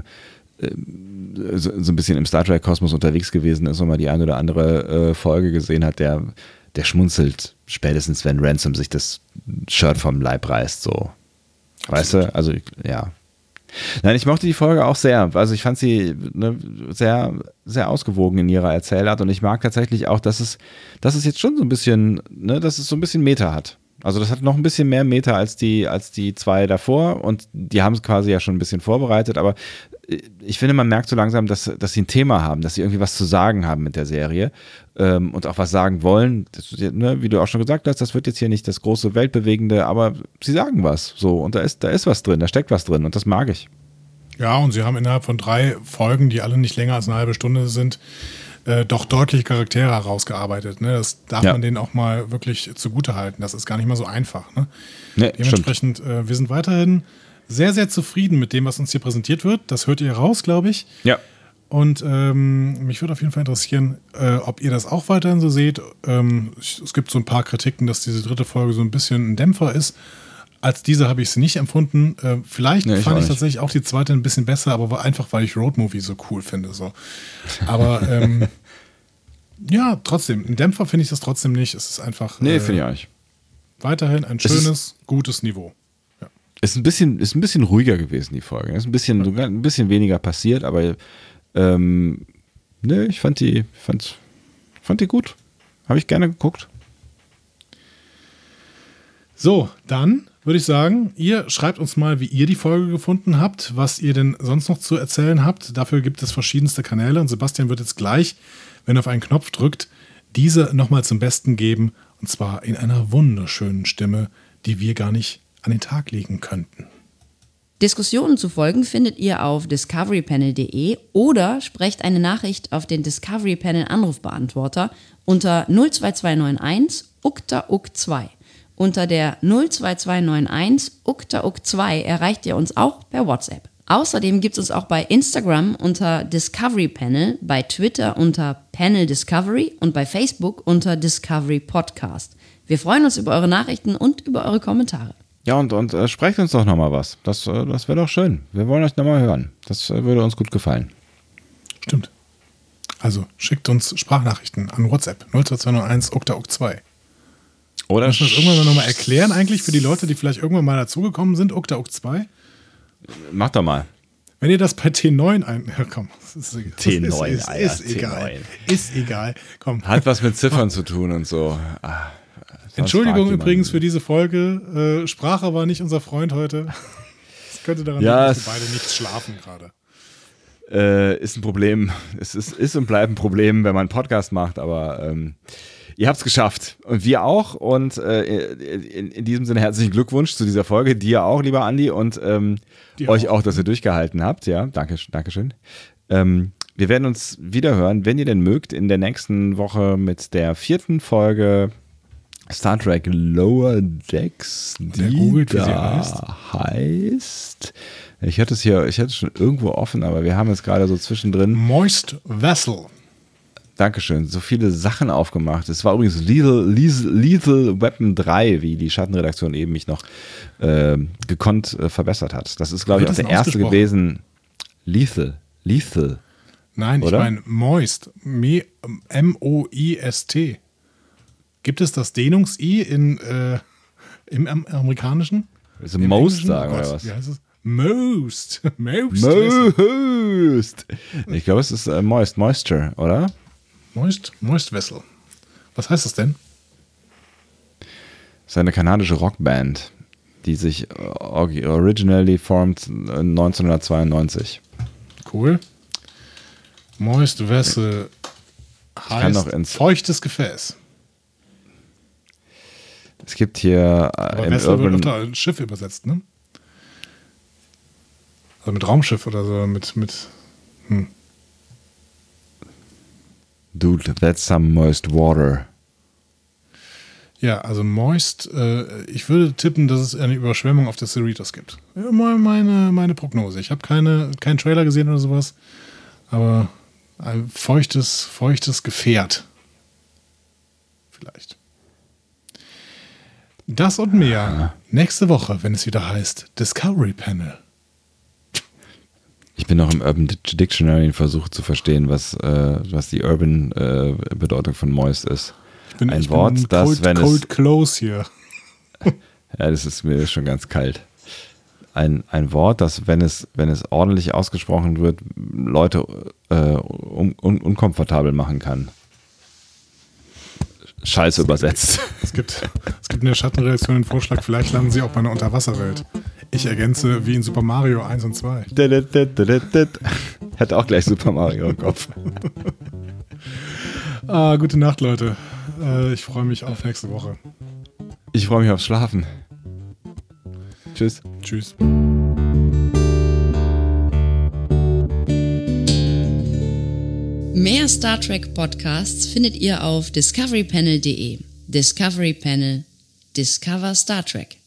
so, so ein bisschen im Star Trek Kosmos unterwegs gewesen ist und mal die eine oder andere äh, Folge gesehen hat, der, der schmunzelt spätestens, wenn Ransom sich das Shirt vom Leib reißt, so. Absolut. Weißt du? Also, ja. Nein, ich mochte die Folge auch sehr. Also ich fand sie ne, sehr, sehr ausgewogen in ihrer Erzählart und ich mag tatsächlich auch, dass es, dass es jetzt schon so ein bisschen, ne, dass es so ein bisschen Meta hat. Also das hat noch ein bisschen mehr Meta als die, als die zwei davor und die haben es quasi ja schon ein bisschen vorbereitet, aber ich finde, man merkt so langsam, dass, dass sie ein Thema haben, dass sie irgendwie was zu sagen haben mit der Serie ähm, und auch was sagen wollen. Das, ne, wie du auch schon gesagt hast, das wird jetzt hier nicht das große Weltbewegende, aber sie sagen was so und da ist, da ist was drin, da steckt was drin und das mag ich. Ja, und sie haben innerhalb von drei Folgen, die alle nicht länger als eine halbe Stunde sind, äh, doch deutliche Charaktere herausgearbeitet. Ne? Das darf ja. man denen auch mal wirklich zugutehalten. Das ist gar nicht mal so einfach. Ne? Nee, dementsprechend, äh, wir sind weiterhin sehr, sehr zufrieden mit dem, was uns hier präsentiert wird. Das hört ihr raus, glaube ich. Ja. Und ähm, mich würde auf jeden Fall interessieren, äh, ob ihr das auch weiterhin so seht. Ähm, es gibt so ein paar Kritiken, dass diese dritte Folge so ein bisschen ein Dämpfer ist. Als diese habe ich sie nicht empfunden. Äh, vielleicht nee, ich fand ich tatsächlich auch die zweite ein bisschen besser, aber war einfach, weil ich Roadmovie so cool finde. So. Aber ähm, ja, trotzdem, ein Dämpfer finde ich das trotzdem nicht. Es ist einfach nee, äh, finde ich auch nicht. Weiterhin ein schönes, gutes Niveau. Ja. Ist ein bisschen, ist ein bisschen ruhiger gewesen, die Folge. Ist ein bisschen, ja. ein bisschen weniger passiert, aber ähm, ne, ich fand die, fand, fand die gut. Habe ich gerne geguckt. So, dann würde ich sagen, ihr schreibt uns mal, wie ihr die Folge gefunden habt, was ihr denn sonst noch zu erzählen habt. Dafür gibt es verschiedenste Kanäle und Sebastian wird jetzt gleich, wenn er auf einen Knopf drückt, diese nochmal zum Besten geben und zwar in einer wunderschönen Stimme, die wir gar nicht an den Tag legen könnten. Diskussionen zu folgen findet ihr auf discovery panel punkt de oder sprecht eine Nachricht auf den Discovery Panel Anrufbeantworter unter null zwei zwei neun eins U K T A U K zwei. Unter der null zwei zwei neun eins U K T A U K zwei erreicht ihr uns auch per WhatsApp. Außerdem gibt es uns auch bei Instagram unter Discovery Panel, bei Twitter unter Panel Discovery und bei Facebook unter Discovery Podcast. Wir freuen uns über eure Nachrichten und über eure Kommentare. Ja, und, und äh, sprecht uns doch nochmal was. Das, äh, das wäre doch schön. Wir wollen euch nochmal hören. Das äh, würde uns gut gefallen. Stimmt. Also schickt uns Sprachnachrichten an WhatsApp null zwei zwei neun eins U K T A U K zwei. Oder Müssen wir das irgendwann nochmal erklären eigentlich für die Leute, die vielleicht irgendwann mal dazugekommen sind, U K T A U K zwei? Mach doch mal. Wenn ihr das bei T neun ein... Ja, komm. Das ist, T neun, ist, ist, Alter, ist egal. T neun. Ist egal. Komm. Hat was mit Ziffern zu tun und so. Ah, Entschuldigung übrigens für diese Folge. Äh, Sprache war nicht unser Freund heute. Das könnte daran liegen, ja, dass wir beide nicht schlafen gerade. Äh, ist ein Problem. Es ist, ist und bleibt ein Problem, wenn man einen Podcast macht, aber... Ähm, ihr habt es geschafft. Und wir auch. Und äh, in, in diesem Sinne herzlichen Glückwunsch zu dieser Folge. Dir auch, lieber Andi. Und ähm, euch auch. auch, dass ihr durchgehalten habt. Ja, danke, danke schön. Ähm, wir werden uns wieder hören, wenn ihr denn mögt, in der nächsten Woche mit der vierten Folge Star Trek Lower Decks, die googelt, wie da sie heißt. heißt. Ich hatte es hier, ich hatte es schon irgendwo offen, aber wir haben es gerade so zwischendrin. Moist Vessel. Dankeschön. So viele Sachen aufgemacht. Es war übrigens Lethal, Lethal, Lethal Weapon drei, wie die Schattenredaktion eben mich noch äh, gekonnt äh, verbessert hat. Das ist, glaube ich, auch der erste gewesen. Lethal. Lethal. Nein, Oder? ich meine Moist. M O I S T. Gibt es das Dehnungs-I in, äh, im am- Amerikanischen? Also Im Most Englischen? sagen, Oh oder Gott, was? Wie heißt es? Most. Most. Most. Ich glaube, es ist äh, Moist, Moisture, oder? Moist, Moist Vessel. Was heißt das denn? Das ist eine kanadische Rockband, die sich äh, originally formed neunzehnhundertzweiundneunzig. Cool. Moist Vessel kann heißt noch ins- feuchtes Gefäß. Es gibt hier äh, Aber im Vessel wird Urban... öfter als Schiff übersetzt, ne? Also mit Raumschiff oder so, mit, mit hm. Dude, that's some moist water. Ja, also Moist, äh, ich würde tippen, dass es eine Überschwemmung auf der Cerritos gibt. Ja, mal meine, meine Prognose. Ich habe keine, keinen Trailer gesehen oder sowas, aber ein feuchtes, feuchtes Gefährt. Vielleicht. Das und mehr nächste Woche, wenn es wieder heißt Discovery Panel. Ich bin noch im Urban Dictionary und versuche zu verstehen, was, äh, was die Urban äh, Bedeutung von moist ist. Ich bin, Ein ich Wort, bin das, cold, wenn cold es... close hier. Ja, das ist mir schon ganz kalt. Ein, ein Wort, das, wenn es, wenn es ordentlich ausgesprochen wird, Leute äh, un, un, unkomfortabel machen kann. Scheiße übersetzt. Es gibt, es gibt in der Schattenreaktion den Vorschlag, vielleicht landen sie auch bei einer Unterwasserwelt. Ich ergänze wie in Super Mario eins und zwei. Hätte auch gleich Super Mario im Kopf. Ah, gute Nacht, Leute. Äh, ich freue mich auf nächste Woche. Ich freue mich aufs Schlafen. Tschüss. Tschüss. Mehr Star Trek Podcasts findet ihr auf discovery panel punkt de. Discovery Panel. Discover Star Trek.